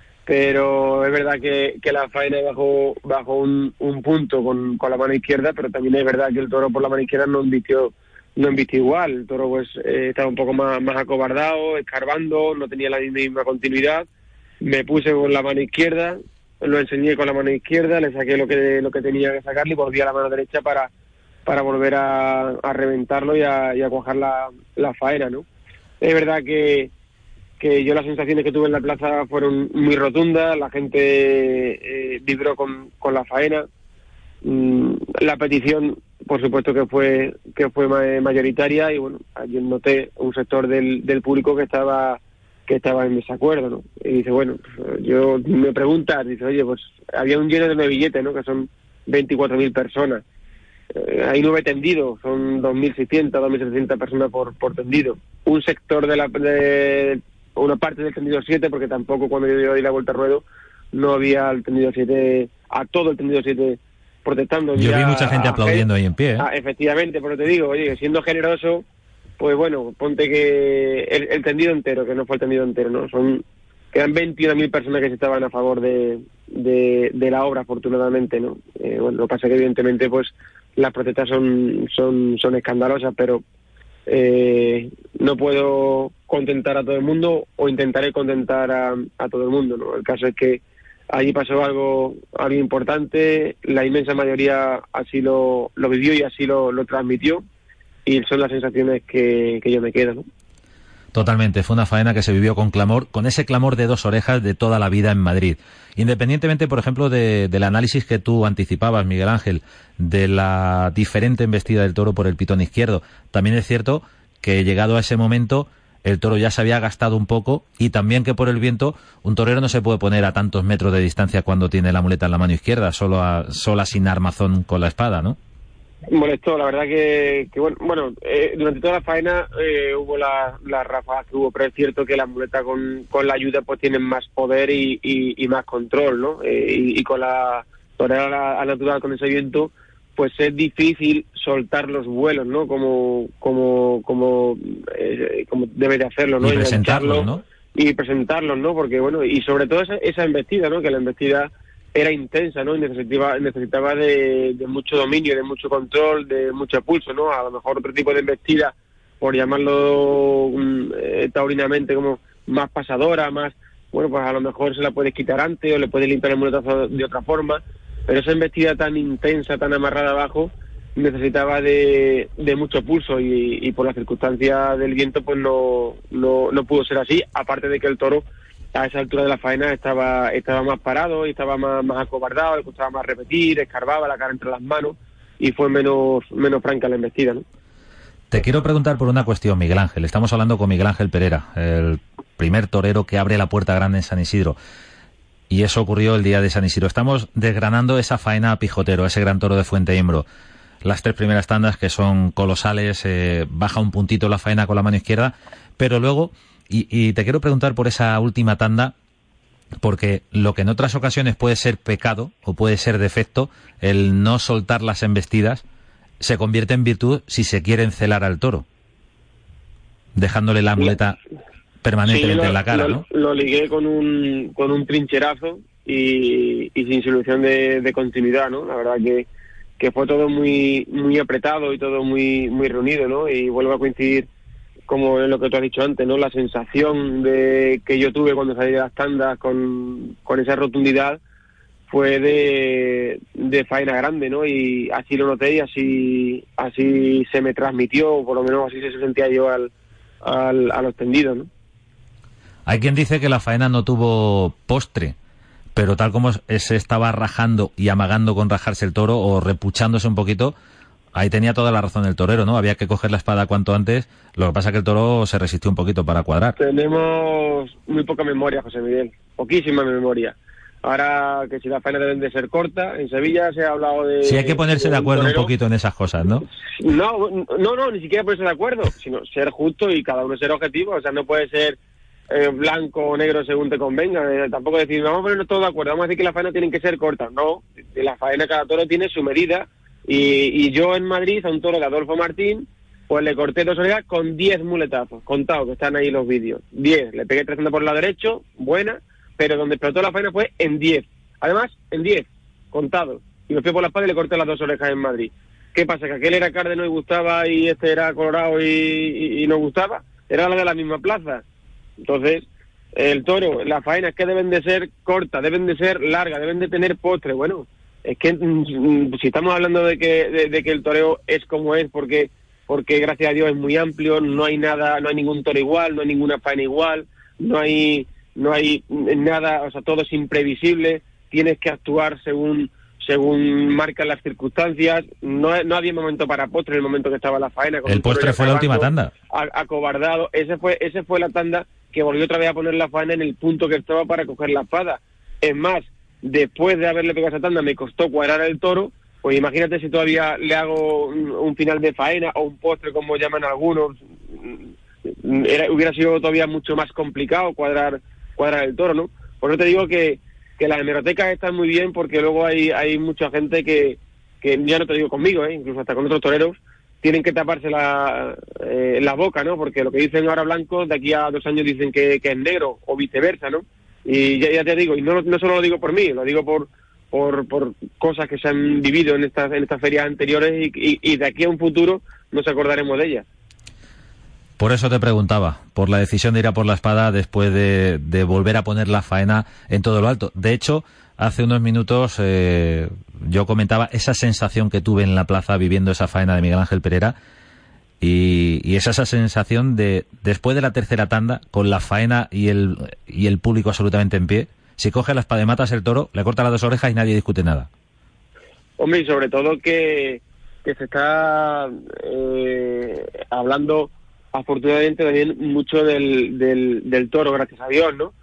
Speaker 5: pero es verdad que, que la faena bajó, bajó un, un punto con, con la mano izquierda, pero también es verdad que el toro por la mano izquierda no embistió, no embistió igual. El toro pues eh, estaba un poco más, más acobardado, escarbando, no tenía la misma continuidad. Me puse con la mano izquierda, lo enseñé con la mano izquierda, le saqué lo que lo que tenía que sacarle y volví a la mano derecha para para volver a, a reventarlo y a, y a cuajar la, la faena, ¿no? Es verdad que, que yo las sensaciones que tuve en la plaza fueron muy rotundas, la gente eh, vibró con, con la faena, mm, la petición por supuesto que fue que fue mayoritaria y bueno, yo noté un sector del, del público que estaba que estaba en desacuerdo, ¿no? Y dice, bueno, yo me preguntas, dice, oye, pues había un lleno de nueve billetes, ¿no? Que son veinticuatro mil personas. Eh, hay nueve tendidos, son dos mil seiscientas, dos mil setecientas personas por, por tendido. Un sector de la de una parte del tendido siete, porque tampoco cuando yo di la vuelta al ruedo no había el tendido siete, a todo el tendido siete protestando.
Speaker 3: Yo vi mucha gente
Speaker 5: a,
Speaker 3: aplaudiendo a, ahí en pie, ¿eh?
Speaker 5: Ah, efectivamente, pero te digo, oye, siendo generoso, pues bueno, ponte que el, el tendido entero, que no fue el tendido entero, ¿no? Son quedan veintiuna mil personas que estaban a favor de, de, de la obra, afortunadamente, ¿no? Eh, bueno, lo que pasa es que evidentemente pues las protestas son son son escandalosas, pero eh, no puedo contentar a todo el mundo o intentaré contentar a, a todo el mundo, ¿no? El caso es que allí pasó algo algo importante, la inmensa mayoría así lo, lo vivió y así lo, lo transmitió, y son las sensaciones que, que yo me quedo, ¿no?
Speaker 3: Totalmente, fue una faena que se vivió con clamor, con ese clamor de dos orejas de toda la vida en Madrid. Independientemente, por ejemplo, de, del análisis que tú anticipabas, Miguel Ángel, de la diferente embestida del toro por el pitón izquierdo, también es cierto que llegado a ese momento el toro ya se había gastado un poco, y también que por el viento un torero no se puede poner a tantos metros de distancia cuando tiene la muleta en la mano izquierda, solo a, sola sin armazón con la espada, ¿no?
Speaker 5: Molestó, la verdad que, que bueno, bueno eh, durante toda la faena eh, hubo las la ráfagas que hubo, pero es cierto que la muleta con, con la ayuda pues tienen más poder y, y, y más control, ¿no? Eh, y, y con la torera al natural con ese viento, pues es difícil soltar los vuelos, ¿no? Como como como eh, como debe de hacerlo, ¿no?
Speaker 3: Y presentarlos, ¿no?
Speaker 5: Y presentarlos, ¿no? Porque bueno, y sobre todo esa, esa embestida, ¿no? Que la embestida era intensa, ¿no? Y necesitaba, necesitaba de, de mucho dominio, de mucho control, de mucho pulso, ¿no? A lo mejor otro tipo de embestida, por llamarlo eh, taurinamente, como más pasadora, más, bueno, pues a lo mejor se la puedes quitar antes o le puedes limpiar el muletazo de otra forma, pero esa embestida tan intensa, tan amarrada abajo, necesitaba de, de mucho pulso y, y por las circunstancias del viento pues no, no, no pudo ser así, aparte de que el toro a esa altura de la faena estaba estaba más parado y estaba más, más acobardado, le costaba más repetir, escarbaba la cara entre las manos y fue menos menos franca la embestida, ¿no?
Speaker 3: Te quiero preguntar por una cuestión, Miguel Ángel. Estamos hablando con Miguel Ángel Pereira, el primer torero que abre la puerta grande en San Isidro, y eso ocurrió el día de San Isidro. Estamos desgranando esa faena a Pijotero, ese gran toro de Fuente Imbro. Las tres primeras tandas que son colosales, eh, baja un puntito la faena con la mano izquierda, pero luego Y, y te quiero preguntar por esa última tanda, porque lo que en otras ocasiones puede ser pecado o puede ser defecto, el no soltar las embestidas, se convierte en virtud si se quiere encelar al toro, dejándole la muleta permanentemente
Speaker 5: sí, lo,
Speaker 3: en la cara,
Speaker 5: lo,
Speaker 3: ¿no?
Speaker 5: Lo ligué con un con un trincherazo y, y sin solución de, de continuidad, ¿no? La verdad que, que fue todo muy muy apretado y todo muy muy reunido, ¿no? Y vuelvo a coincidir como es lo que tú has dicho antes, ¿no? La sensación de que yo tuve cuando salí de las tandas con, con esa rotundidad fue de, de faena grande, ¿no? Y así lo noté y así así se me transmitió, por lo menos así se sentía yo al, al a los tendidos, ¿no?
Speaker 3: Hay quien dice que la faena no tuvo postre, pero tal como se estaba rajando y amagando con rajarse el toro o repuchándose un poquito, ahí tenía toda la razón el torero, ¿no? Había que coger la espada cuanto antes, lo que pasa es que el toro se resistió un poquito para cuadrar.
Speaker 5: Tenemos muy poca memoria, José Miguel, poquísima memoria. Ahora que si las faenas deben de ser cortas, en Sevilla se ha hablado de...
Speaker 3: Sí, hay que ponerse de, de acuerdo torero. Un poquito en esas cosas, ¿no?
Speaker 5: No, no, no, ni siquiera ponerse de acuerdo, sino ser justo y cada uno ser objetivo. O sea, no puede ser eh, blanco o negro según te convenga. Eh, tampoco decir, vamos a ponernos todos de acuerdo, vamos a decir que las faenas tienen que ser cortas. No, la faena, cada toro tiene su medida. Y, y yo en Madrid, a un toro de Adolfo Martín, pues le corté dos orejas con diez muletazos, contados, que están ahí los vídeos. diez, le pegué trazando por el lado derecho, buena, pero donde explotó la faena fue en diez. Además, en diez, contados. Y me fui por la espalda y le corté las dos orejas en Madrid. ¿Qué pasa? ¿Que aquel era cárdeno y gustaba y este era colorado y, y, y no gustaba? Era la de la misma plaza. Entonces, el toro, las faenas que deben de ser cortas, deben de ser largas, deben de tener postre. Bueno, es que mm, si estamos hablando de que, de, de que el toreo es como es, porque, porque gracias a Dios es muy amplio, no hay nada, no hay ningún toro igual, no hay ninguna faena igual, no hay... no hay nada, o sea, todo es imprevisible, tienes que actuar según según marcan las circunstancias, no, no había momento para postre en el momento que estaba la faena.
Speaker 3: El postre fue la última tanda.
Speaker 5: Acobardado, ese fue ese fue la tanda que volvió otra vez a poner la faena en el punto que estaba para coger la espada. Es más, después de haberle pegado esa tanda me costó cuadrar el toro, pues imagínate si todavía le hago un, un final de faena o un postre como llaman algunos, era, hubiera sido todavía mucho más complicado cuadrar cuadrar el toro, ¿no? Por eso te digo que, que las hemerotecas están muy bien, porque luego hay hay mucha gente que, que ya no te digo conmigo, ¿eh? Incluso hasta con otros toreros, tienen que taparse la, eh, la boca, ¿no? Porque lo que dicen ahora blanco, de aquí a dos años dicen que, que es negro, o viceversa, ¿no? Y ya, ya te digo, y no, no solo lo digo por mí, lo digo por por por cosas que se han vivido en estas en estas ferias anteriores y, y, y de aquí a un futuro nos acordaremos de ellas.
Speaker 3: Por eso te preguntaba, por la decisión de ir a por la espada después de, de volver a poner la faena en todo lo alto. De hecho, hace unos minutos eh, yo comentaba esa sensación que tuve en la plaza viviendo esa faena de Miguel Ángel Pereira, y, y es esa sensación de, después de la tercera tanda, con la faena y el, y el público absolutamente en pie, si coges la espada y matas el toro, le cortas las dos orejas y nadie discute nada.
Speaker 5: Hombre, y sobre todo que, que se está eh, hablando... afortunadamente también mucho del, del, del toro, gracias a Dios, ¿no?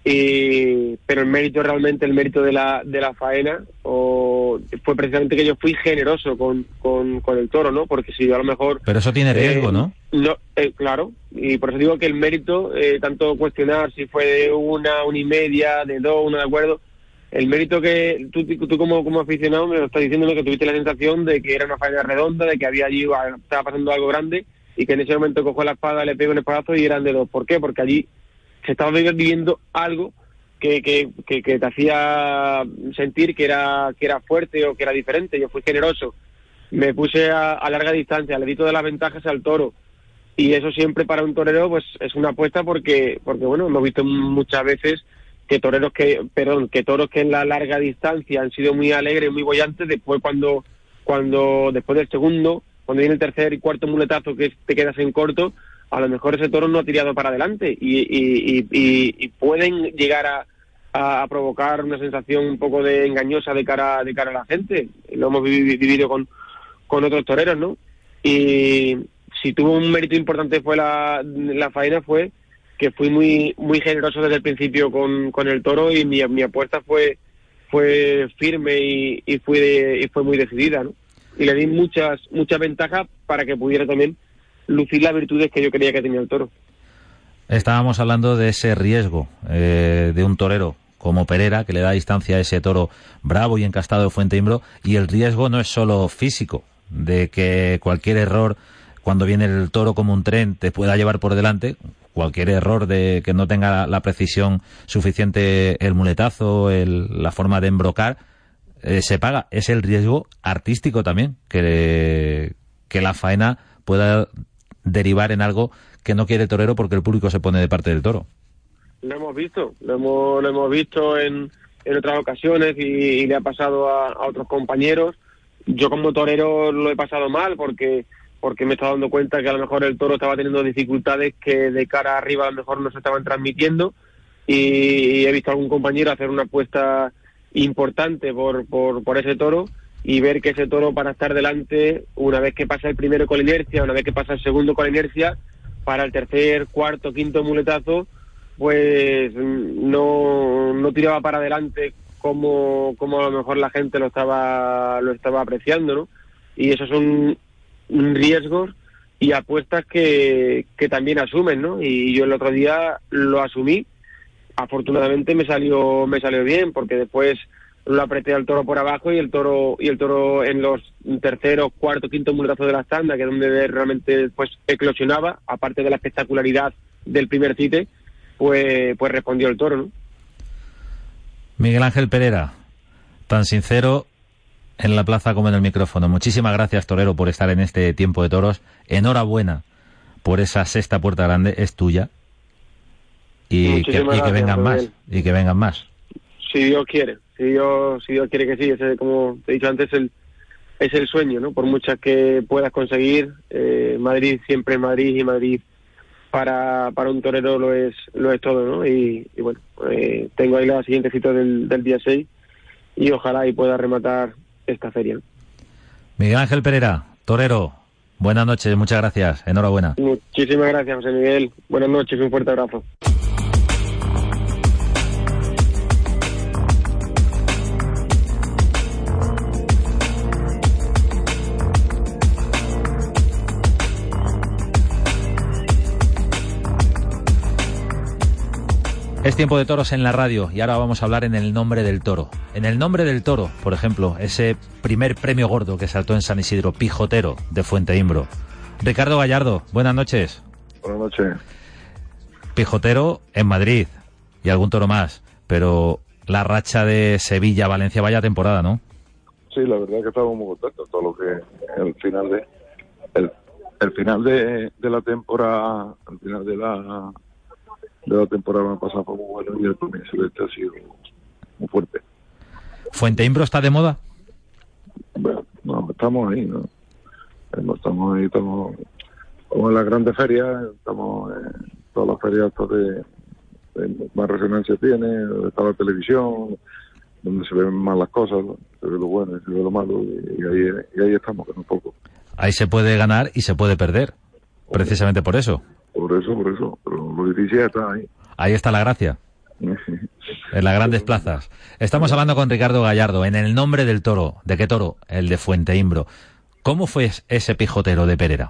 Speaker 5: Y, pero el mérito, realmente el mérito de la de la faena o fue precisamente que yo fui generoso con, con, con el toro, ¿no? Porque si yo a lo mejor...
Speaker 3: Pero eso tiene riesgo,
Speaker 5: eh,
Speaker 3: ¿no?
Speaker 5: no eh, claro, y por eso digo que el mérito, eh, tanto cuestionar si fue de una, una y media, de dos, una de acuerdo, el mérito que tú, tú como, como aficionado me lo estás diciendo, ¿no? Que tuviste la sensación de que era una faena redonda, de que había allí, estaba pasando algo grande, y que en ese momento cojo la espada, le pego un espadazo y eran de dos. ¿Por qué? Porque allí se estaba viviendo algo que, que, que, que te hacía sentir que era que era fuerte o que era diferente. Yo fui generoso, me puse a, a larga distancia, le di todas las ventajas al toro, y eso siempre para un torero pues es una apuesta, porque porque bueno, hemos visto muchas veces que toreros que perdón que toros que en la larga distancia han sido muy alegres, muy bollantes, después cuando cuando después del segundo, cuando viene el tercer y cuarto muletazo que te quedas en corto, a lo mejor ese toro no ha tirado para adelante y, y, y, y, y pueden llegar a, a provocar una sensación un poco de engañosa de cara de cara a la gente. Lo hemos vivido con, con otros toreros, ¿no? Y si tuvo un mérito importante fue la, la faena, fue que fui muy muy generoso desde el principio con, con el toro, y mi, mi apuesta fue fue firme y, y, fui de, y fue muy decidida, ¿no? Y le di muchas muchas ventajas para que pudiera también lucir las virtudes que yo creía que tenía el toro.
Speaker 3: Estábamos hablando de ese riesgo eh, de un torero como Pereira, que le da distancia a ese toro bravo y encastado de Fuenteimbro, y el riesgo no es solo físico, de que cualquier error, cuando viene el toro como un tren, te pueda llevar por delante, cualquier error de que no tenga la precisión suficiente, el muletazo, el, la forma de embrocar, Eh, se paga. Es el riesgo artístico también, que, que la faena pueda derivar en algo que no quiere el torero porque el público se pone de parte del toro.
Speaker 5: Lo hemos visto, lo hemos, lo hemos visto en, en otras ocasiones, y, y le ha pasado a, a otros compañeros. Yo como torero lo he pasado mal porque porque me estaba dando cuenta que a lo mejor el toro estaba teniendo dificultades que de cara arriba a lo mejor no se estaban transmitiendo, y he visto a algún compañero hacer una apuesta importante por, por, por ese toro, y ver que ese toro, para estar delante, una vez que pasa el primero con la inercia, una vez que pasa el segundo con la inercia, para el tercer, cuarto, quinto muletazo, pues no, no tiraba para adelante como, como a lo mejor la gente lo estaba, lo estaba apreciando, ¿no? Y esos son riesgos y apuestas que, que también asumen, ¿no? Y yo el otro día lo asumí. Afortunadamente me salió, me salió bien, porque después lo apreté al toro por abajo, y el toro, y el toro en los terceros, cuarto, quinto muletazos de la tanda, que es donde realmente pues eclosionaba, aparte de la espectacularidad del primer cite, pues, pues respondió el toro, ¿no?
Speaker 3: Miguel Ángel Perera, tan sincero en la plaza como en el micrófono. Muchísimas gracias, torero, por estar en este Tiempo de Toros. Enhorabuena por esa sexta puerta grande, es tuya. Y que, y que vengan más, y que vengan más.
Speaker 5: Si Dios quiere, si Dios, si Dios quiere que sí. Ese, como te he dicho antes, el, es el sueño, ¿no? Por muchas que puedas conseguir, eh, Madrid siempre es Madrid, y Madrid para para un torero lo es lo es todo, ¿no? Y, y bueno, eh, tengo ahí la siguiente cita del, del día seis, y ojalá y pueda rematar esta feria, ¿no?
Speaker 3: Miguel Ángel Perera, torero, buenas noches, muchas gracias, enhorabuena.
Speaker 5: Muchísimas gracias, José Miguel. Buenas noches, un fuerte abrazo.
Speaker 3: Es Tiempo de Toros en la radio, y ahora vamos a hablar en el nombre del toro. En el nombre del toro, por ejemplo, ese primer premio gordo que saltó en San Isidro, Pijotero, de Fuenteimbro. Ricardo Gallardo, buenas noches.
Speaker 6: Buenas noches.
Speaker 3: Pijotero en Madrid, y algún toro más, pero la racha de Sevilla, Valencia, vaya temporada, ¿no?
Speaker 6: Sí, la verdad es que estamos muy contentos. Todo lo que el final de el, el final de, de la temporada, el final de la de la temporada pasada fue muy bueno, y el primer semestre ha sido muy fuerte.
Speaker 3: ¿Fuenteimbro está de moda?
Speaker 6: Bueno, no, estamos ahí, ¿no? Estamos ahí, estamos como en las grandes ferias, estamos en todas las ferias de, de más resonancia tiene, donde está la televisión, donde se ven más las cosas, ¿no? Se ve lo bueno y se ve lo malo, y ahí, y ahí estamos, que no es poco.
Speaker 3: Ahí se puede ganar y se puede perder, precisamente por eso.
Speaker 6: Por eso, por eso, pero lo difícil está ahí.
Speaker 3: Ahí está la gracia, en las grandes plazas. Estamos hablando con Ricardo Gallardo, en el nombre del toro. ¿De qué toro? El de Fuenteimbro. ¿Cómo fue ese Pijotero de Perera?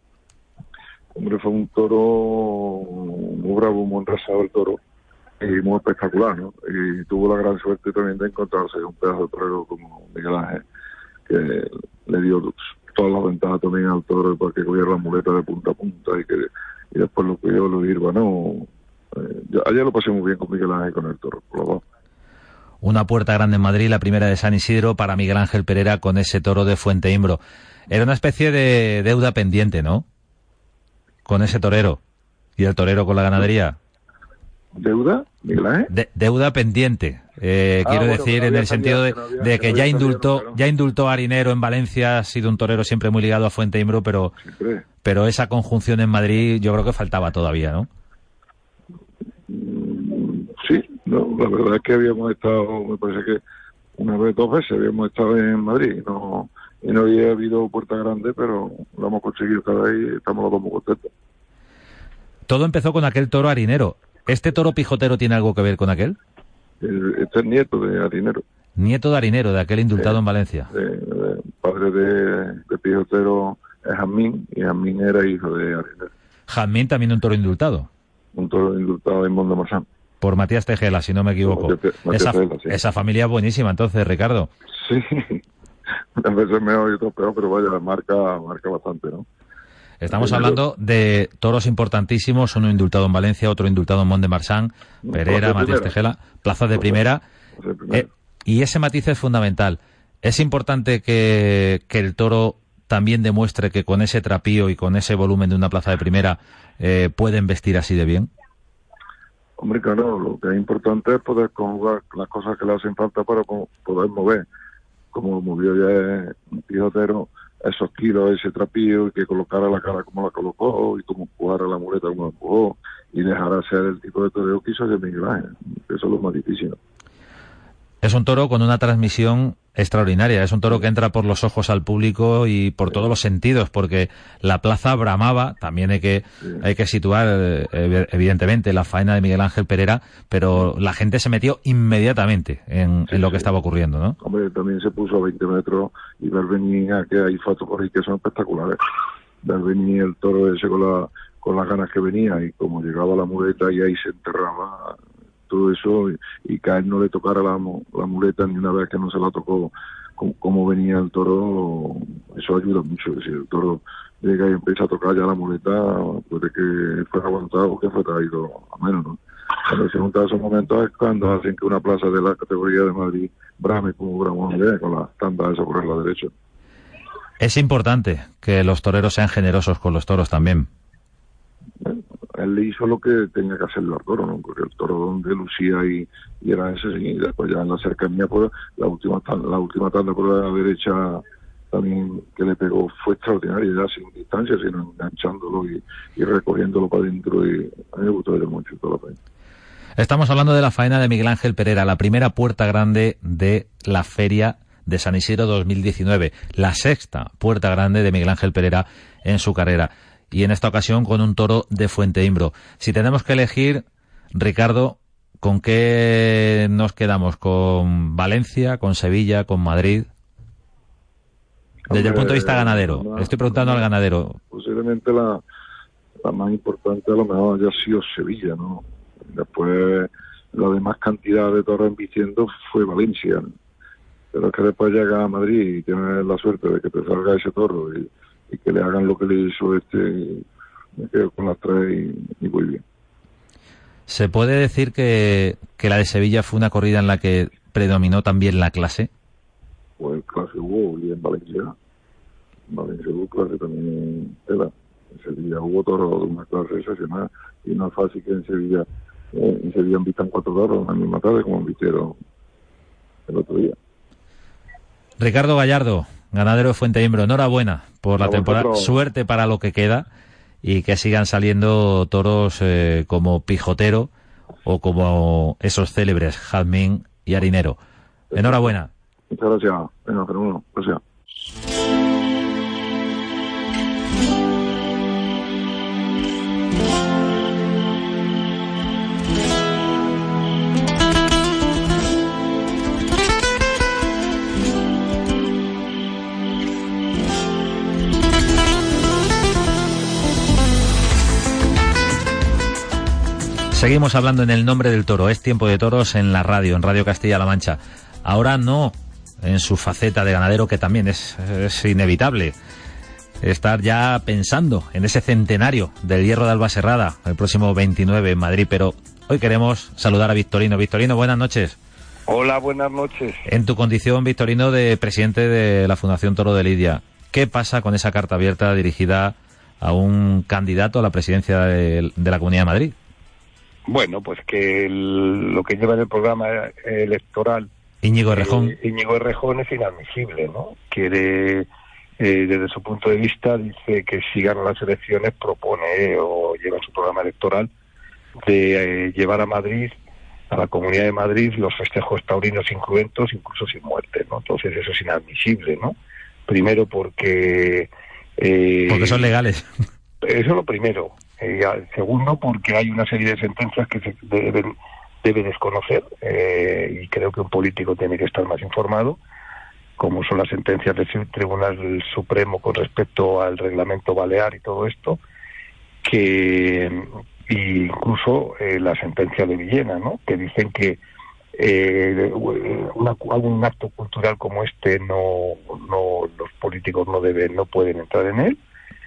Speaker 6: Hombre, fue un toro muy bravo, muy enrasado el toro, y muy espectacular, ¿no? Y tuvo la gran suerte también de encontrarse un pedazo de torero como Miguel Ángel, que le dio todas las ventajas también al toro para que cogiera la muleta de punta a punta, y que y después lo cuidó, lo hirbanó. Eh, yo, ayer lo pasé muy bien con Miguel Ángel y con el toro, por los dos.
Speaker 3: Una puerta grande en Madrid, la primera de San Isidro para Miguel Ángel Perera con ese toro de Fuenteimbro. Era una especie de deuda pendiente, ¿no? Con ese torero. ¿Y el torero con la ganadería?
Speaker 6: ¿Deuda, Miguel Ángel?
Speaker 3: De, deuda pendiente. Eh, ah, quiero bueno, decir, en el sentido de, no había, de que no ya indultó claro. ya indultó a Harinero en Valencia, ha sido un torero siempre muy ligado a Fuenteimbro, pero, pero esa conjunción en Madrid yo creo que faltaba todavía, ¿no?
Speaker 6: Sí, no, la verdad es que habíamos estado, me parece que una vez, dos veces habíamos estado en Madrid, no, y no había habido puerta grande, pero lo hemos conseguido cada vez y estamos los dos muy contentos.
Speaker 3: Todo empezó con aquel toro Harinero. ¿Este toro Pijotero tiene algo que ver con aquel?
Speaker 6: Este es nieto de Harinero.
Speaker 3: Nieto de Harinero, de aquel indultado
Speaker 6: eh,
Speaker 3: en Valencia.
Speaker 6: De, de, padre de, de Pijotero es Jamín, y Jamín era hijo de Harinero.
Speaker 3: Jamín también un toro indultado.
Speaker 6: Un toro indultado en Mont de Marsan.
Speaker 3: Por Matías Tejela, si no me equivoco. Matías, Matías esa, Tejela, sí. Esa familia es buenísima, entonces, Ricardo.
Speaker 6: Sí, a veces mejor y otras peor, pero vaya, marca, marca bastante, ¿no?
Speaker 3: Estamos hablando de toros importantísimos, uno indultado en Valencia, otro indultado en Mont de Marsan, Perera, Matías Tejela, plazas de primera.
Speaker 6: De primera.
Speaker 3: Eh, y ese matiz es fundamental. Es importante que, que el toro también demuestre que con ese trapío y con ese volumen de una plaza de primera eh, pueden vestir así de bien.
Speaker 6: Hombre, claro, lo que es importante es poder conjugar las cosas que le hacen falta para poder mover, como movió ya un Pijotero, esos kilos, ese trapío, y que colocara la cara como la colocó, y como empujara la muleta como la empujó, y dejar hacer el tipo de toreo que hizo hacer Miguel Ángel. Eso es lo más difícil.
Speaker 3: Es un toro con una transmisión extraordinaria, es un toro que entra por los ojos al público y por todos los sentidos, porque la plaza bramaba. También hay que sí. hay que situar, eh, evidentemente, la faena de Miguel Ángel Perera, pero la gente se metió inmediatamente en, sí, en lo que sí. estaba ocurriendo, ¿no?
Speaker 6: Hombre, también se puso a veinte metros y ver venir, que hay fotos por ahí que son espectaculares, ver venir el toro ese con, la, con las ganas que venía, y como llegaba a la muleta y ahí se enterraba todo eso, y, y que a él no le tocara la, la muleta ni una vez que no se la tocó, como, como venía el toro, eso ayuda mucho. Si el toro llega y empieza a tocar ya la muleta, puede que fuera aguantado o que fuera traído a menos, ¿no? Cuando se juntan esos momentos es cuando hacen que una plaza de la categoría de Madrid brame como bramo con las tandas esa por la derecha.
Speaker 3: Es importante que los toreros sean generosos con los toros también.
Speaker 6: Bueno, él le hizo lo que tenía que hacerle al toro, ¿no? Porque el toro donde lucía y, y era ese, y después ya en la cercanía, por la última la última tanda por la derecha también que le pegó fue extraordinaria, ya sin distancia, sino enganchándolo y, y recogiéndolo para adentro, y a mí me gustó verle mucho toda la faena.
Speaker 3: Estamos hablando de la faena de Miguel Ángel Perera, la primera puerta grande de la Feria de San Isidro dos mil diecinueve, la sexta puerta grande de Miguel Ángel Perera en su carrera, y en esta ocasión con un toro de Fuenteimbro. Si tenemos que elegir, Ricardo, ¿con qué nos quedamos? ¿Con Valencia, con Sevilla, con Madrid? Desde Hombre, el punto de vista ganadero, la, estoy preguntando la, al ganadero.
Speaker 6: Posiblemente la, la más importante a lo mejor haya sido Sevilla, ¿no? Después la de más cantidad de toros embistiendo fue Valencia, ¿no? Pero es que después llega a Madrid y tienes la suerte de que te salga ese toro y, y que le hagan lo que le hizo este, y me quedo con las tres y, y muy bien.
Speaker 3: ¿Se puede decir que, que la de Sevilla fue una corrida en la que predominó también la clase?
Speaker 6: Pues clase hubo, y en Valencia, en Valencia hubo clase también, era. En Sevilla hubo toros de una clase excepcional, y no es fácil que en Sevilla, eh, en Sevilla invitan cuatro toros en la misma tarde como invitieron el otro día.
Speaker 3: Ricardo Gallardo, ganadero de Fuenteimbro, enhorabuena por la temporada, vosotros. Suerte para lo que queda, y que sigan saliendo toros eh, como Pijotero o como esos célebres Jazmín y Harinero. Enhorabuena.
Speaker 6: Muchas gracias. Venga, Fernando, gracias.
Speaker 3: Seguimos hablando en el nombre del toro. Es tiempo de toros en la radio, en Radio Castilla-La Mancha. Ahora no en su faceta de ganadero, que también es, es inevitable estar ya pensando en ese centenario del Hierro de Albaserrada, el próximo veintinueve en Madrid. Pero hoy queremos saludar a Victorino. Victorino, buenas noches.
Speaker 7: Hola, buenas noches.
Speaker 3: En tu condición, Victorino, de presidente de la Fundación Toro de Lidia, ¿qué pasa con esa carta abierta dirigida a un candidato a la presidencia de, de la Comunidad de Madrid?
Speaker 7: Bueno, pues que el, lo que lleva en el programa electoral
Speaker 3: Íñigo Errejón
Speaker 7: eh, Íñigo Errejón es inadmisible, ¿no? Quiere, eh, desde su punto de vista, dice que si gana las elecciones propone eh, o lleva en su programa electoral de eh, llevar a Madrid, a la Comunidad de Madrid, los festejos taurinos incruentos, incluso sin muerte, ¿no? Entonces eso es inadmisible, ¿no? Primero porque... Eh,
Speaker 3: porque son legales.
Speaker 7: Eso es lo primero. Eh, segundo, porque hay una serie de sentencias que se deben, debe desconocer, eh, y creo que un político tiene que estar más informado, como son las sentencias del Tribunal Supremo con respecto al reglamento balear y todo esto, que incluso eh, la sentencia de Villena, ¿no? Que dicen que eh, una, un acto cultural como este no, no los políticos no deben, no pueden entrar en él.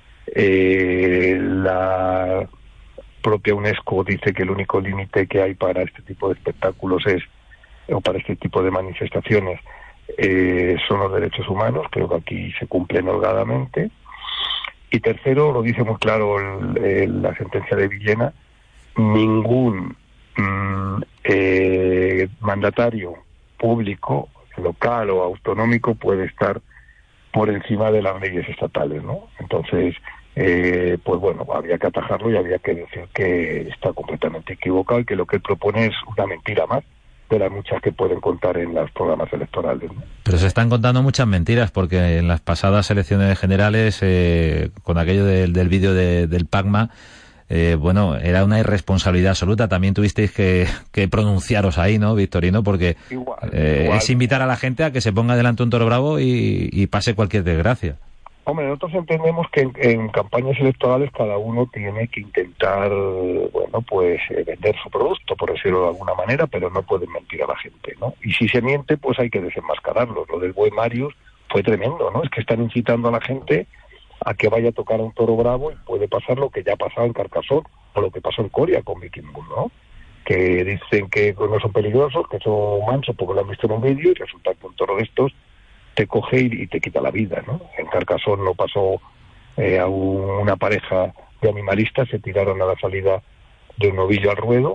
Speaker 7: Eh, la propia UNESCO dice que el único límite que hay para este tipo de espectáculos es, o para este tipo de manifestaciones, eh, son los derechos humanos. Creo que aquí se cumplen holgadamente. Y tercero, lo dice muy claro el, el, la sentencia de Villena, ningún mm, eh, mandatario público, local o autonómico puede estar por encima de las leyes estatales, ¿no? Entonces, eh, pues bueno, había que atajarlo y había que decir que está completamente equivocado y que lo que él propone es una mentira más de las muchas que pueden contar en los programas electorales, ¿no?
Speaker 3: Pero se están contando muchas mentiras, porque en las pasadas elecciones generales, eh, con aquello del, del vídeo de, del Pacma, eh, bueno, era una irresponsabilidad absoluta. También tuvisteis que, que pronunciaros ahí, ¿no, Victorino? Porque
Speaker 7: igual,
Speaker 3: eh,
Speaker 7: igual.
Speaker 3: es invitar a la gente a que se ponga delante un toro bravo y, y pase cualquier desgracia.
Speaker 7: Hombre, nosotros entendemos que en, en campañas electorales cada uno tiene que intentar, bueno, pues eh, vender su producto, por decirlo de alguna manera, pero no pueden mentir a la gente, ¿no? Y si se miente, pues hay que desenmascararlo. Lo del Buen Marius fue tremendo, ¿no? Es que están incitando a la gente a que vaya a tocar a un toro bravo y puede pasar lo que ya ha pasado en Carcassonne o lo que pasó en Coria con Viking Bull, ¿no? Que dicen que no son peligrosos, que son mansos porque lo han visto en un vídeo y resulta que un toro de estos te coge y te quita la vida, ¿no? En Carcassonne no pasó eh, a un, una pareja de animalistas, se tiraron a la salida de un novillo al ruedo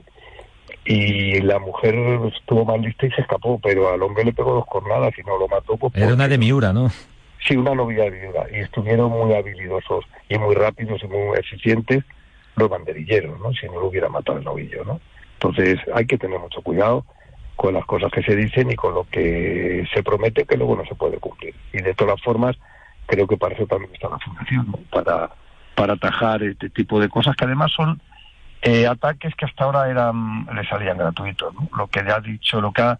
Speaker 7: y la mujer estuvo mal lista y se escapó, pero al hombre le pegó dos cornadas y no lo mató. Pues,
Speaker 3: Era una de Miura, ¿no?
Speaker 7: Sí, una novia de Miura, y estuvieron muy habilidosos y muy rápidos y muy eficientes los banderilleros, ¿no? Si no lo hubiera matado el novillo, ¿no? Entonces hay que tener mucho cuidado con las cosas que se dicen y con lo que se promete, que luego no se puede cumplir. Y de todas formas, creo que para eso también está la Fundación, ¿no? Para, para atajar este tipo de cosas, que además son eh, ataques que hasta ahora eran le salían gratuitos, ¿no? Lo que le ha dicho, lo que ha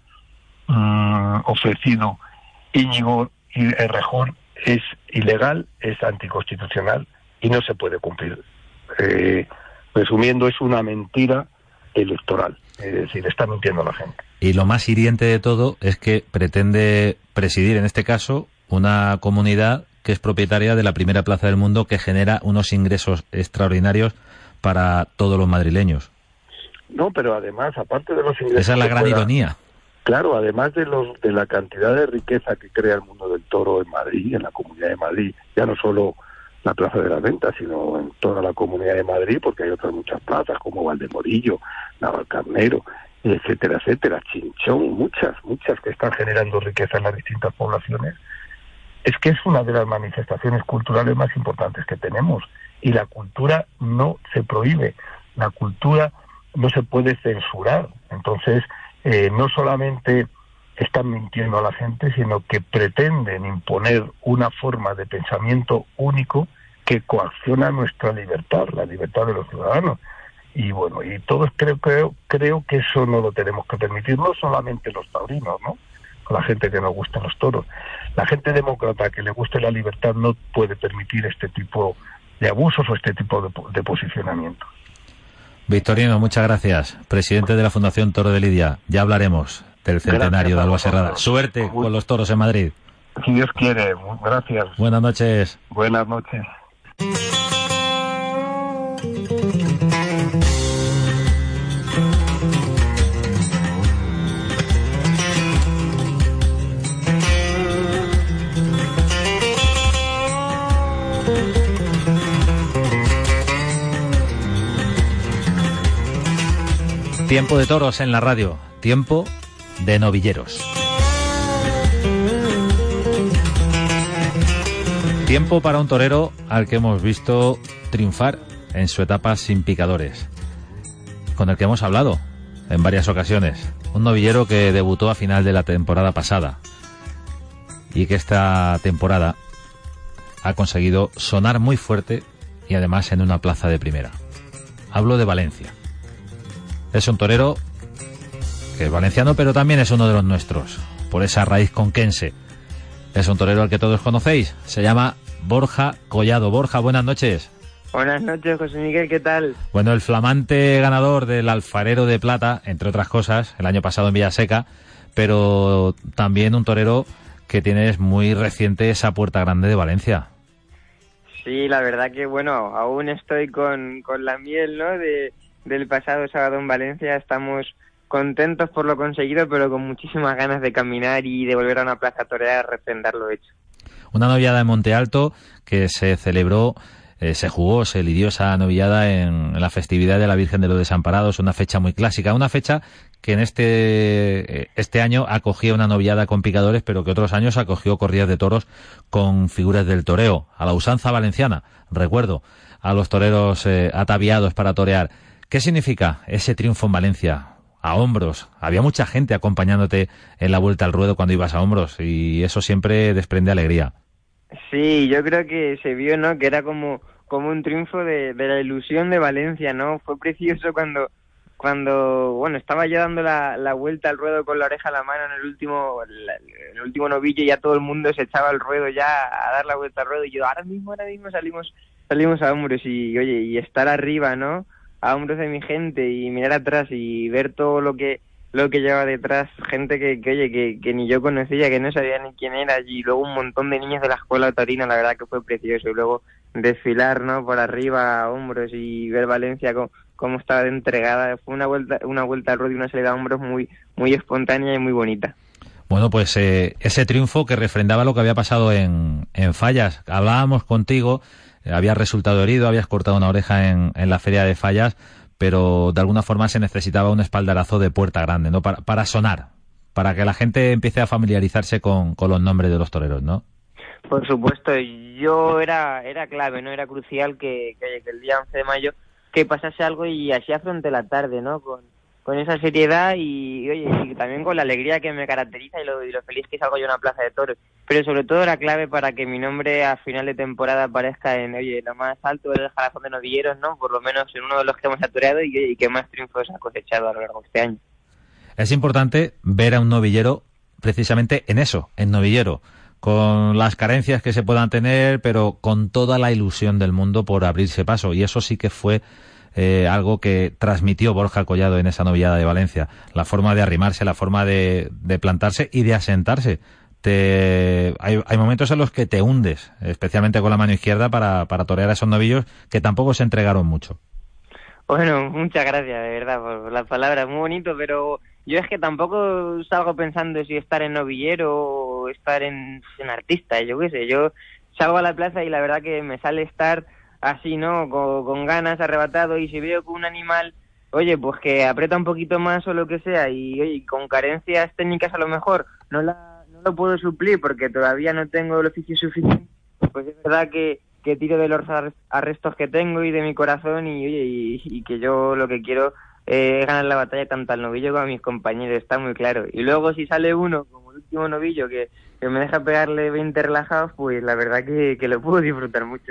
Speaker 7: mmm, ofrecido Íñigo Errejón es ilegal, es anticonstitucional y no se puede cumplir. Eh, resumiendo, es una mentira electoral, es decir, está mintiendo a la gente.
Speaker 3: Y lo más hiriente de todo es que pretende presidir, en este caso, una comunidad que es propietaria de la primera plaza del mundo, que genera unos ingresos extraordinarios para todos los madrileños.
Speaker 7: No, pero además, aparte de los ingresos...
Speaker 3: Esa es la gran
Speaker 7: pueda,
Speaker 3: ironía.
Speaker 7: Claro, además de los de la cantidad de riqueza que crea el mundo del toro en Madrid, en la Comunidad de Madrid, ya no solo la Plaza de las Ventas, sino en toda la Comunidad de Madrid, porque hay otras muchas plazas como Valdemorillo, Navalcarnero, etcétera, etcétera, Chinchón, muchas, muchas que están generando riqueza en las distintas poblaciones. Es que es una de las manifestaciones culturales más importantes que tenemos, y la cultura no se prohíbe, la cultura no se puede censurar. Entonces, eh, no solamente están mintiendo a la gente, sino que pretenden imponer una forma de pensamiento único que coacciona nuestra libertad, la libertad de los ciudadanos. Y bueno, y todos creo, creo, creo que eso no lo tenemos que permitir, no solamente los taurinos, ¿no? La gente que nos gustan los toros. La gente demócrata que le guste la libertad no puede permitir este tipo de abusos o este tipo de, de posicionamientos.
Speaker 3: Victorino, muchas gracias. Presidente de la Fundación Toro de Lidia. Ya hablaremos del centenario de Alba Serrada. Suerte con los toros en Madrid.
Speaker 7: Si Dios quiere. Gracias.
Speaker 3: Buenas noches.
Speaker 7: Buenas noches.
Speaker 3: Tiempo de toros en la radio, tiempo de novilleros. Tiempo para un torero al que hemos visto triunfar en su etapa sin picadores, con el que hemos hablado en varias ocasiones. Un novillero que debutó a final de la temporada pasada y que esta temporada ha conseguido sonar muy fuerte y además en una plaza de primera. Hablo de Valencia. Es un torero que es valenciano, pero también es uno de los nuestros, por esa raíz conquense. Es un torero al que todos conocéis. Se llama Borja Collado. Borja, buenas noches.
Speaker 8: Buenas noches, José Miguel, ¿qué tal?
Speaker 3: Bueno, el flamante ganador del Alfarero de Plata, entre otras cosas, el año pasado en Villaseca, pero también un torero que tienes muy reciente esa Puerta Grande de Valencia.
Speaker 8: Sí, la verdad que, bueno, aún estoy con, con la miel, ¿no?, de... del pasado sábado en Valencia. Estamos contentos por lo conseguido, pero con muchísimas ganas de caminar y de volver a una plaza toreada a refrendar lo hecho.
Speaker 3: Una novillada en Monte Alto que se celebró, eh, se jugó, se lidió esa novillada en, en la festividad de la Virgen de los Desamparados, una fecha muy clásica, una fecha que en este este año acogía una novillada con picadores, pero que otros años acogió corridas de toros con figuras del toreo, a la usanza valenciana. Recuerdo a los toreros eh, ataviados para torear. ¿Qué significa ese triunfo en Valencia? A hombros. Había mucha gente acompañándote en la vuelta al ruedo cuando ibas a hombros, y eso siempre desprende alegría.
Speaker 8: Sí, yo creo que se vio, ¿no?, que era como, como un triunfo de, de la ilusión de Valencia, ¿no? Fue precioso cuando... cuando bueno estaba yo dando la, la vuelta al ruedo con la oreja a la mano en el último la, en el último novillo, y ya todo el mundo se echaba al ruedo ya a dar la vuelta al ruedo, y yo ahora mismo ahora mismo salimos salimos a hombros, y oye, y estar arriba, ¿no?, a hombros de mi gente, y mirar atrás y ver todo lo que lo que lleva detrás, gente que, que oye que, que ni yo conocía, que no sabía ni quién era, y luego un montón de niños de la escuela taurina, la verdad que fue precioso. Y luego desfilar, ¿no?, por arriba a hombros y ver Valencia con cómo estaba entregada. Fue una vuelta una vuelta al ruedo y una salida a hombros muy muy espontánea y muy bonita.
Speaker 3: Bueno, pues eh, ese triunfo que refrendaba lo que había pasado en, en Fallas. Hablábamos contigo, eh, habías resultado herido, habías cortado una oreja en, en la feria de Fallas, pero de alguna forma se necesitaba un espaldarazo de puerta grande, ¿no?, para, para sonar, para que la gente empiece a familiarizarse con, con los nombres de los toreros, ¿no?
Speaker 8: Por supuesto, yo era era clave, ¿no?, era crucial que, que, que el día once de mayo que pasase algo, y así afronté la tarde, ¿no?, con, con esa seriedad y, oye, y también con la alegría que me caracteriza y lo, y lo feliz que salgo yo a una plaza de toros. Pero sobre todo era clave para que mi nombre a final de temporada aparezca en, oye, lo más alto del jalafón de novilleros, ¿no?, por lo menos en uno de los que hemos atoreado, y, y que más triunfos ha cosechado a lo largo de este año.
Speaker 3: Es importante ver a un novillero precisamente en eso, en novillero, con las carencias que se puedan tener, pero con toda la ilusión del mundo por abrirse paso, y eso sí que fue eh, algo que transmitió Borja Collado en esa novillada de Valencia, la forma de arrimarse, la forma de, de plantarse y de asentarse. Te, hay, hay momentos en los que te hundes, especialmente con la mano izquierda, para, para torear a esos novillos que tampoco se entregaron mucho.
Speaker 8: Bueno, muchas gracias, de verdad, por las palabras, muy bonito, pero yo es que tampoco salgo pensando si estar en novillero o estar en, en artista, yo qué sé, yo salgo a la plaza y la verdad que me sale estar así, ¿no?, con, con ganas, arrebatado, y si veo que un animal, oye, pues que aprieta un poquito más o lo que sea, y oye, con carencias técnicas a lo mejor no la no lo puedo suplir porque todavía no tengo el oficio suficiente, pues es verdad que que tiro de los arrestos que tengo y de mi corazón, y oye, y, y que yo lo que quiero eh, es ganar la batalla tanto al novillo como a mis compañeros, está muy claro. Y luego si sale uno, como el último novillo, que, que me deja pegarle veinte relajados, pues la verdad que, que lo puedo disfrutar mucho.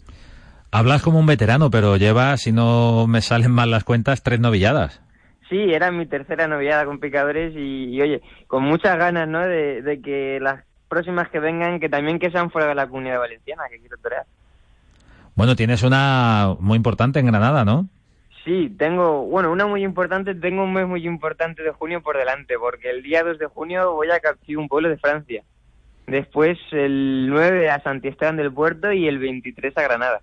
Speaker 3: Hablas como un veterano, pero llevas, si no me salen mal las cuentas, tres novilladas.
Speaker 8: Sí, era mi tercera novillada con picadores, y, y oye, con muchas ganas, ¿no?, de, de que las próximas que vengan, que también que sean fuera de la Comunidad Valenciana, que quiero torear.
Speaker 3: Bueno, tienes una muy importante en Granada, ¿no?
Speaker 8: Sí, tengo, bueno, una muy importante, tengo un mes muy importante de junio por delante, porque el día dos de junio voy a Capcir, un pueblo de Francia. Después el nueve a Santi Esteban del Puerto y el veintitrés a Granada.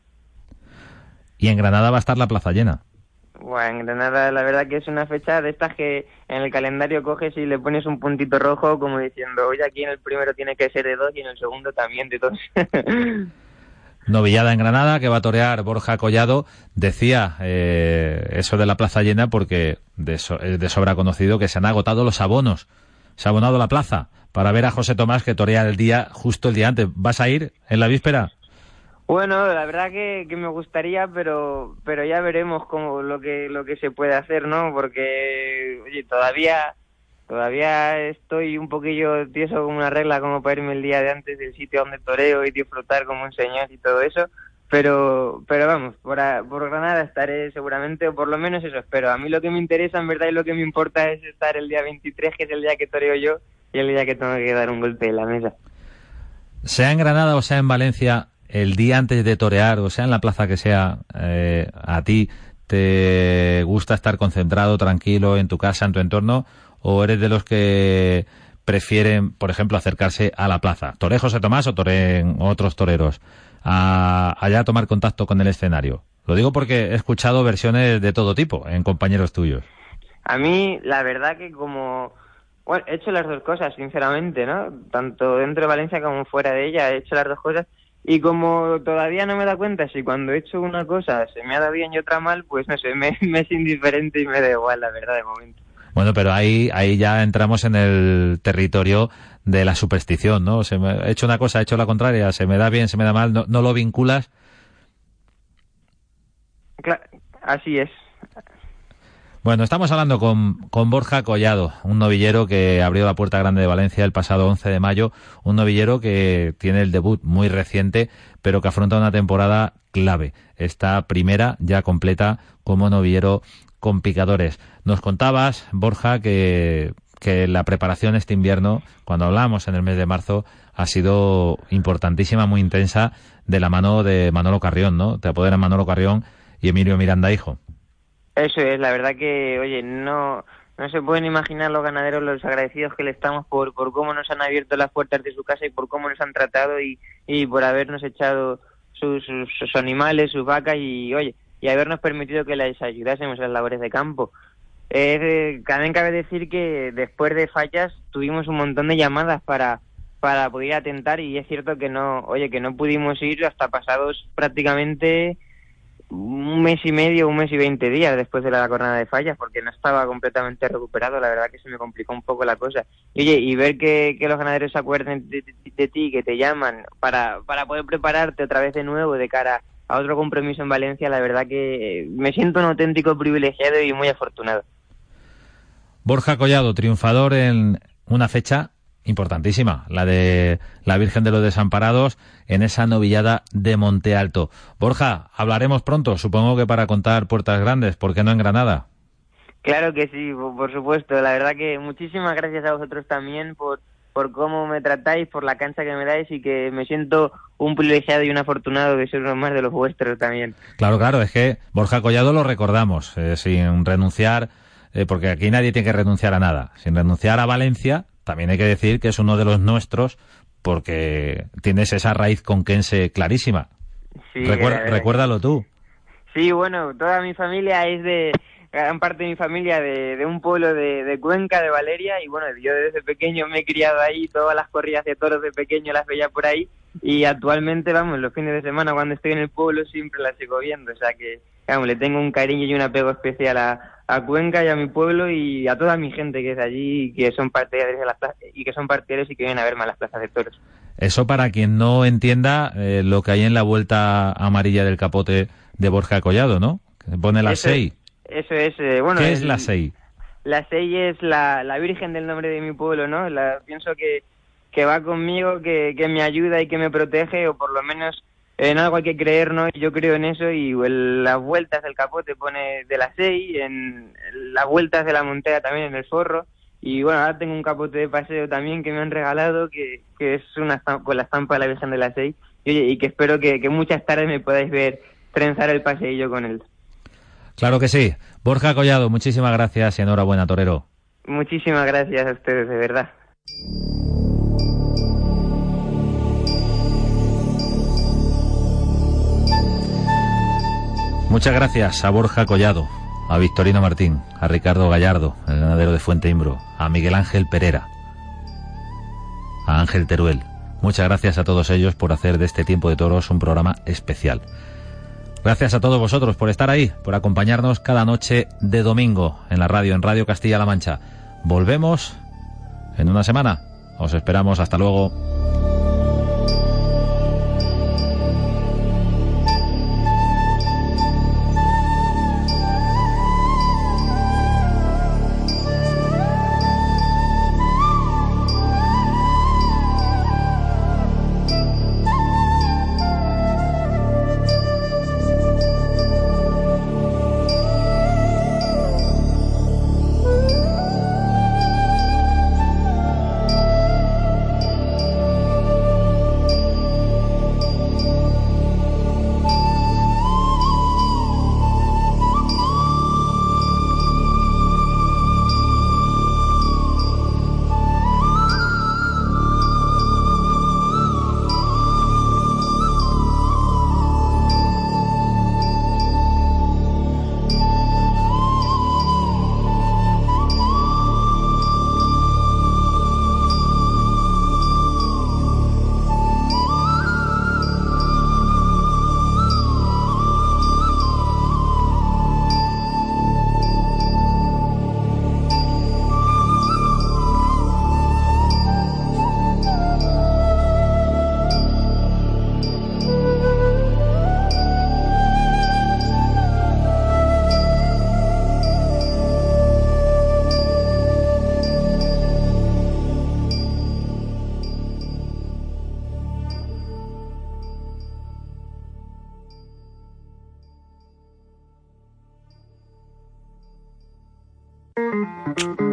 Speaker 3: Y en Granada va a estar la plaza llena.
Speaker 8: Bueno, en Granada la verdad que es una fecha de estas que en el calendario coges y le pones un puntito rojo como diciendo, oye, aquí en el primero tiene que ser de dos y en el segundo también de dos.
Speaker 3: Novillada en Granada que va a torear Borja Collado. Decía eh, eso de la plaza llena porque de, so, de sobra conocido que se han agotado los abonos. Se ha abonado la plaza para ver a José Tomás que torea el día, justo el día antes. ¿Vas a ir en la víspera?
Speaker 8: Bueno, la verdad que, que me gustaría, pero pero ya veremos cómo lo que lo que se puede hacer, ¿no? Porque oye, todavía todavía estoy un poquillo tieso con una regla como para irme el día de antes del sitio donde toreo y disfrutar como un señor y todo eso, pero pero vamos, por, a, por Granada estaré seguramente, o por lo menos eso espero. A mí lo que me interesa en verdad y lo que me importa es estar el día veintitrés, que es el día que toreo yo, y el día que tengo que dar un golpe en la mesa.
Speaker 3: Sea en Granada o sea en Valencia, el día antes de torear, o sea en la plaza que sea, eh, a ti te gusta estar concentrado, tranquilo, en tu casa, en tu entorno, o eres de los que prefieren, por ejemplo, acercarse a la plaza? ¿Toré José Tomás o toreen otros toreros? A, allá a tomar contacto con el escenario. Lo digo porque he escuchado versiones de todo tipo en compañeros tuyos.
Speaker 8: A mí, la verdad que como... Bueno, he hecho las dos cosas, sinceramente, ¿no? Tanto dentro de Valencia como fuera de ella, he hecho las dos cosas. Y como todavía no me da cuenta si cuando he hecho una cosa se me ha dado bien y otra mal, pues no sé, me, me es indiferente y me da igual, la verdad, de momento.
Speaker 3: Bueno, pero ahí ahí ya entramos en el territorio de la superstición, ¿no? Se me he hecho una cosa, he hecho la contraria, se me da bien, se me da mal, no, no lo vinculas.
Speaker 8: Claro, así es.
Speaker 3: Bueno, estamos hablando con, con Borja Collado, un novillero que abrió la Puerta Grande de Valencia el pasado once de mayo, un novillero que tiene el debut muy reciente, pero que afronta una temporada clave. Esta primera ya completa como novillero con picadores. Nos contabas, Borja, que, que la preparación este invierno, cuando hablamos en el mes de marzo, ha sido importantísima, muy intensa, de la mano de Manolo Carrión, ¿no? Te apoderan Manolo Carrión y Emilio Miranda, hijo.
Speaker 8: Eso es, la verdad que, oye, no no se pueden imaginar los ganaderos los agradecidos que le estamos por por cómo nos han abierto las puertas de su casa y por cómo nos han tratado y, y por habernos echado sus, sus, sus animales, sus vacas y, oye, y habernos permitido que les ayudásemos en las labores de campo. Eh, también cabe decir que después de fallas tuvimos un montón de llamadas para para poder atentar y es cierto que no, oye, que no pudimos ir hasta pasados prácticamente un mes y medio, un mes y veinte días después de la jornada de fallas, porque no estaba completamente recuperado, la verdad que se me complicó un poco la cosa. Y oye, y ver que, que los ganaderos se acuerden de, de, de ti, que te llaman para, para poder prepararte otra vez de nuevo de cara a otro compromiso en Valencia, la verdad que me siento un auténtico privilegiado y muy afortunado.
Speaker 3: Borja Collado, triunfador en una fecha importantísima, la de la Virgen de los Desamparados en esa novillada de Monte Alto. Borja, hablaremos pronto, supongo que para contar puertas grandes, ¿por qué no en Granada?
Speaker 8: Claro que sí, por supuesto, la verdad que muchísimas gracias a vosotros también por, por cómo me tratáis, por la cancha que me dais y que me siento un privilegiado y un afortunado de ser uno más de los vuestros también.
Speaker 3: Claro, claro, es que Borja Collado lo recordamos, eh, sin renunciar, eh, porque aquí nadie tiene que renunciar a nada, sin renunciar a Valencia. También hay que decir que es uno de los nuestros porque tienes esa raíz conquense clarísima. Sí, Recuer- recuérdalo tú.
Speaker 8: Sí, bueno, toda mi familia es de, gran parte de mi familia de, de un pueblo de, de Cuenca, de Valeria, y bueno, yo desde pequeño me he criado ahí, todas las corridas de toros de pequeño las veía por ahí, y actualmente, vamos, los fines de semana cuando estoy en el pueblo siempre las sigo viendo, o sea que, vamos, le tengo un cariño y un apego especial a a Cuenca y a mi pueblo y a toda mi gente que es allí y que son partidarios de las plazas, y que son partidarios y que vienen a verme a las plazas de toros.
Speaker 3: Eso para quien no entienda eh, lo que hay en la vuelta amarilla del capote de Borja Collado, ¿no? Que pone la
Speaker 8: eso
Speaker 3: Sei.
Speaker 8: Es, eso es, eh, bueno...
Speaker 3: ¿Qué es
Speaker 8: el,
Speaker 3: la Sei?
Speaker 8: La Sei es la, la Virgen del nombre de mi pueblo, ¿no? La, pienso que, que va conmigo, que, que me ayuda y que me protege, o por lo menos... En algo hay que creer, ¿no? Yo creo en eso y el, las vueltas del capote pone de la Sei, en las vueltas de la montea también en el forro y bueno, ahora tengo un capote de paseo también que me han regalado que, que es una con la estampa de la Virgen de la Sei y, oye, y que espero que, que muchas tardes me podáis ver trenzar el paseillo con él.
Speaker 3: Claro que sí. Borja Collado, muchísimas gracias y enhorabuena, torero.
Speaker 8: Muchísimas gracias a ustedes, de verdad.
Speaker 3: Muchas gracias a Borja Collado, a Victorino Martín, a Ricardo Gallardo, el ganadero de Fuente Imbro, a Miguel Ángel Perera, a Ángel Teruel. Muchas gracias a todos ellos por hacer de este Tiempo de Toros un programa especial. Gracias a todos vosotros por estar ahí, por acompañarnos cada noche de domingo en la radio, en Radio Castilla-La Mancha. Volvemos en una semana. Os esperamos. Hasta luego.
Speaker 9: Thank you.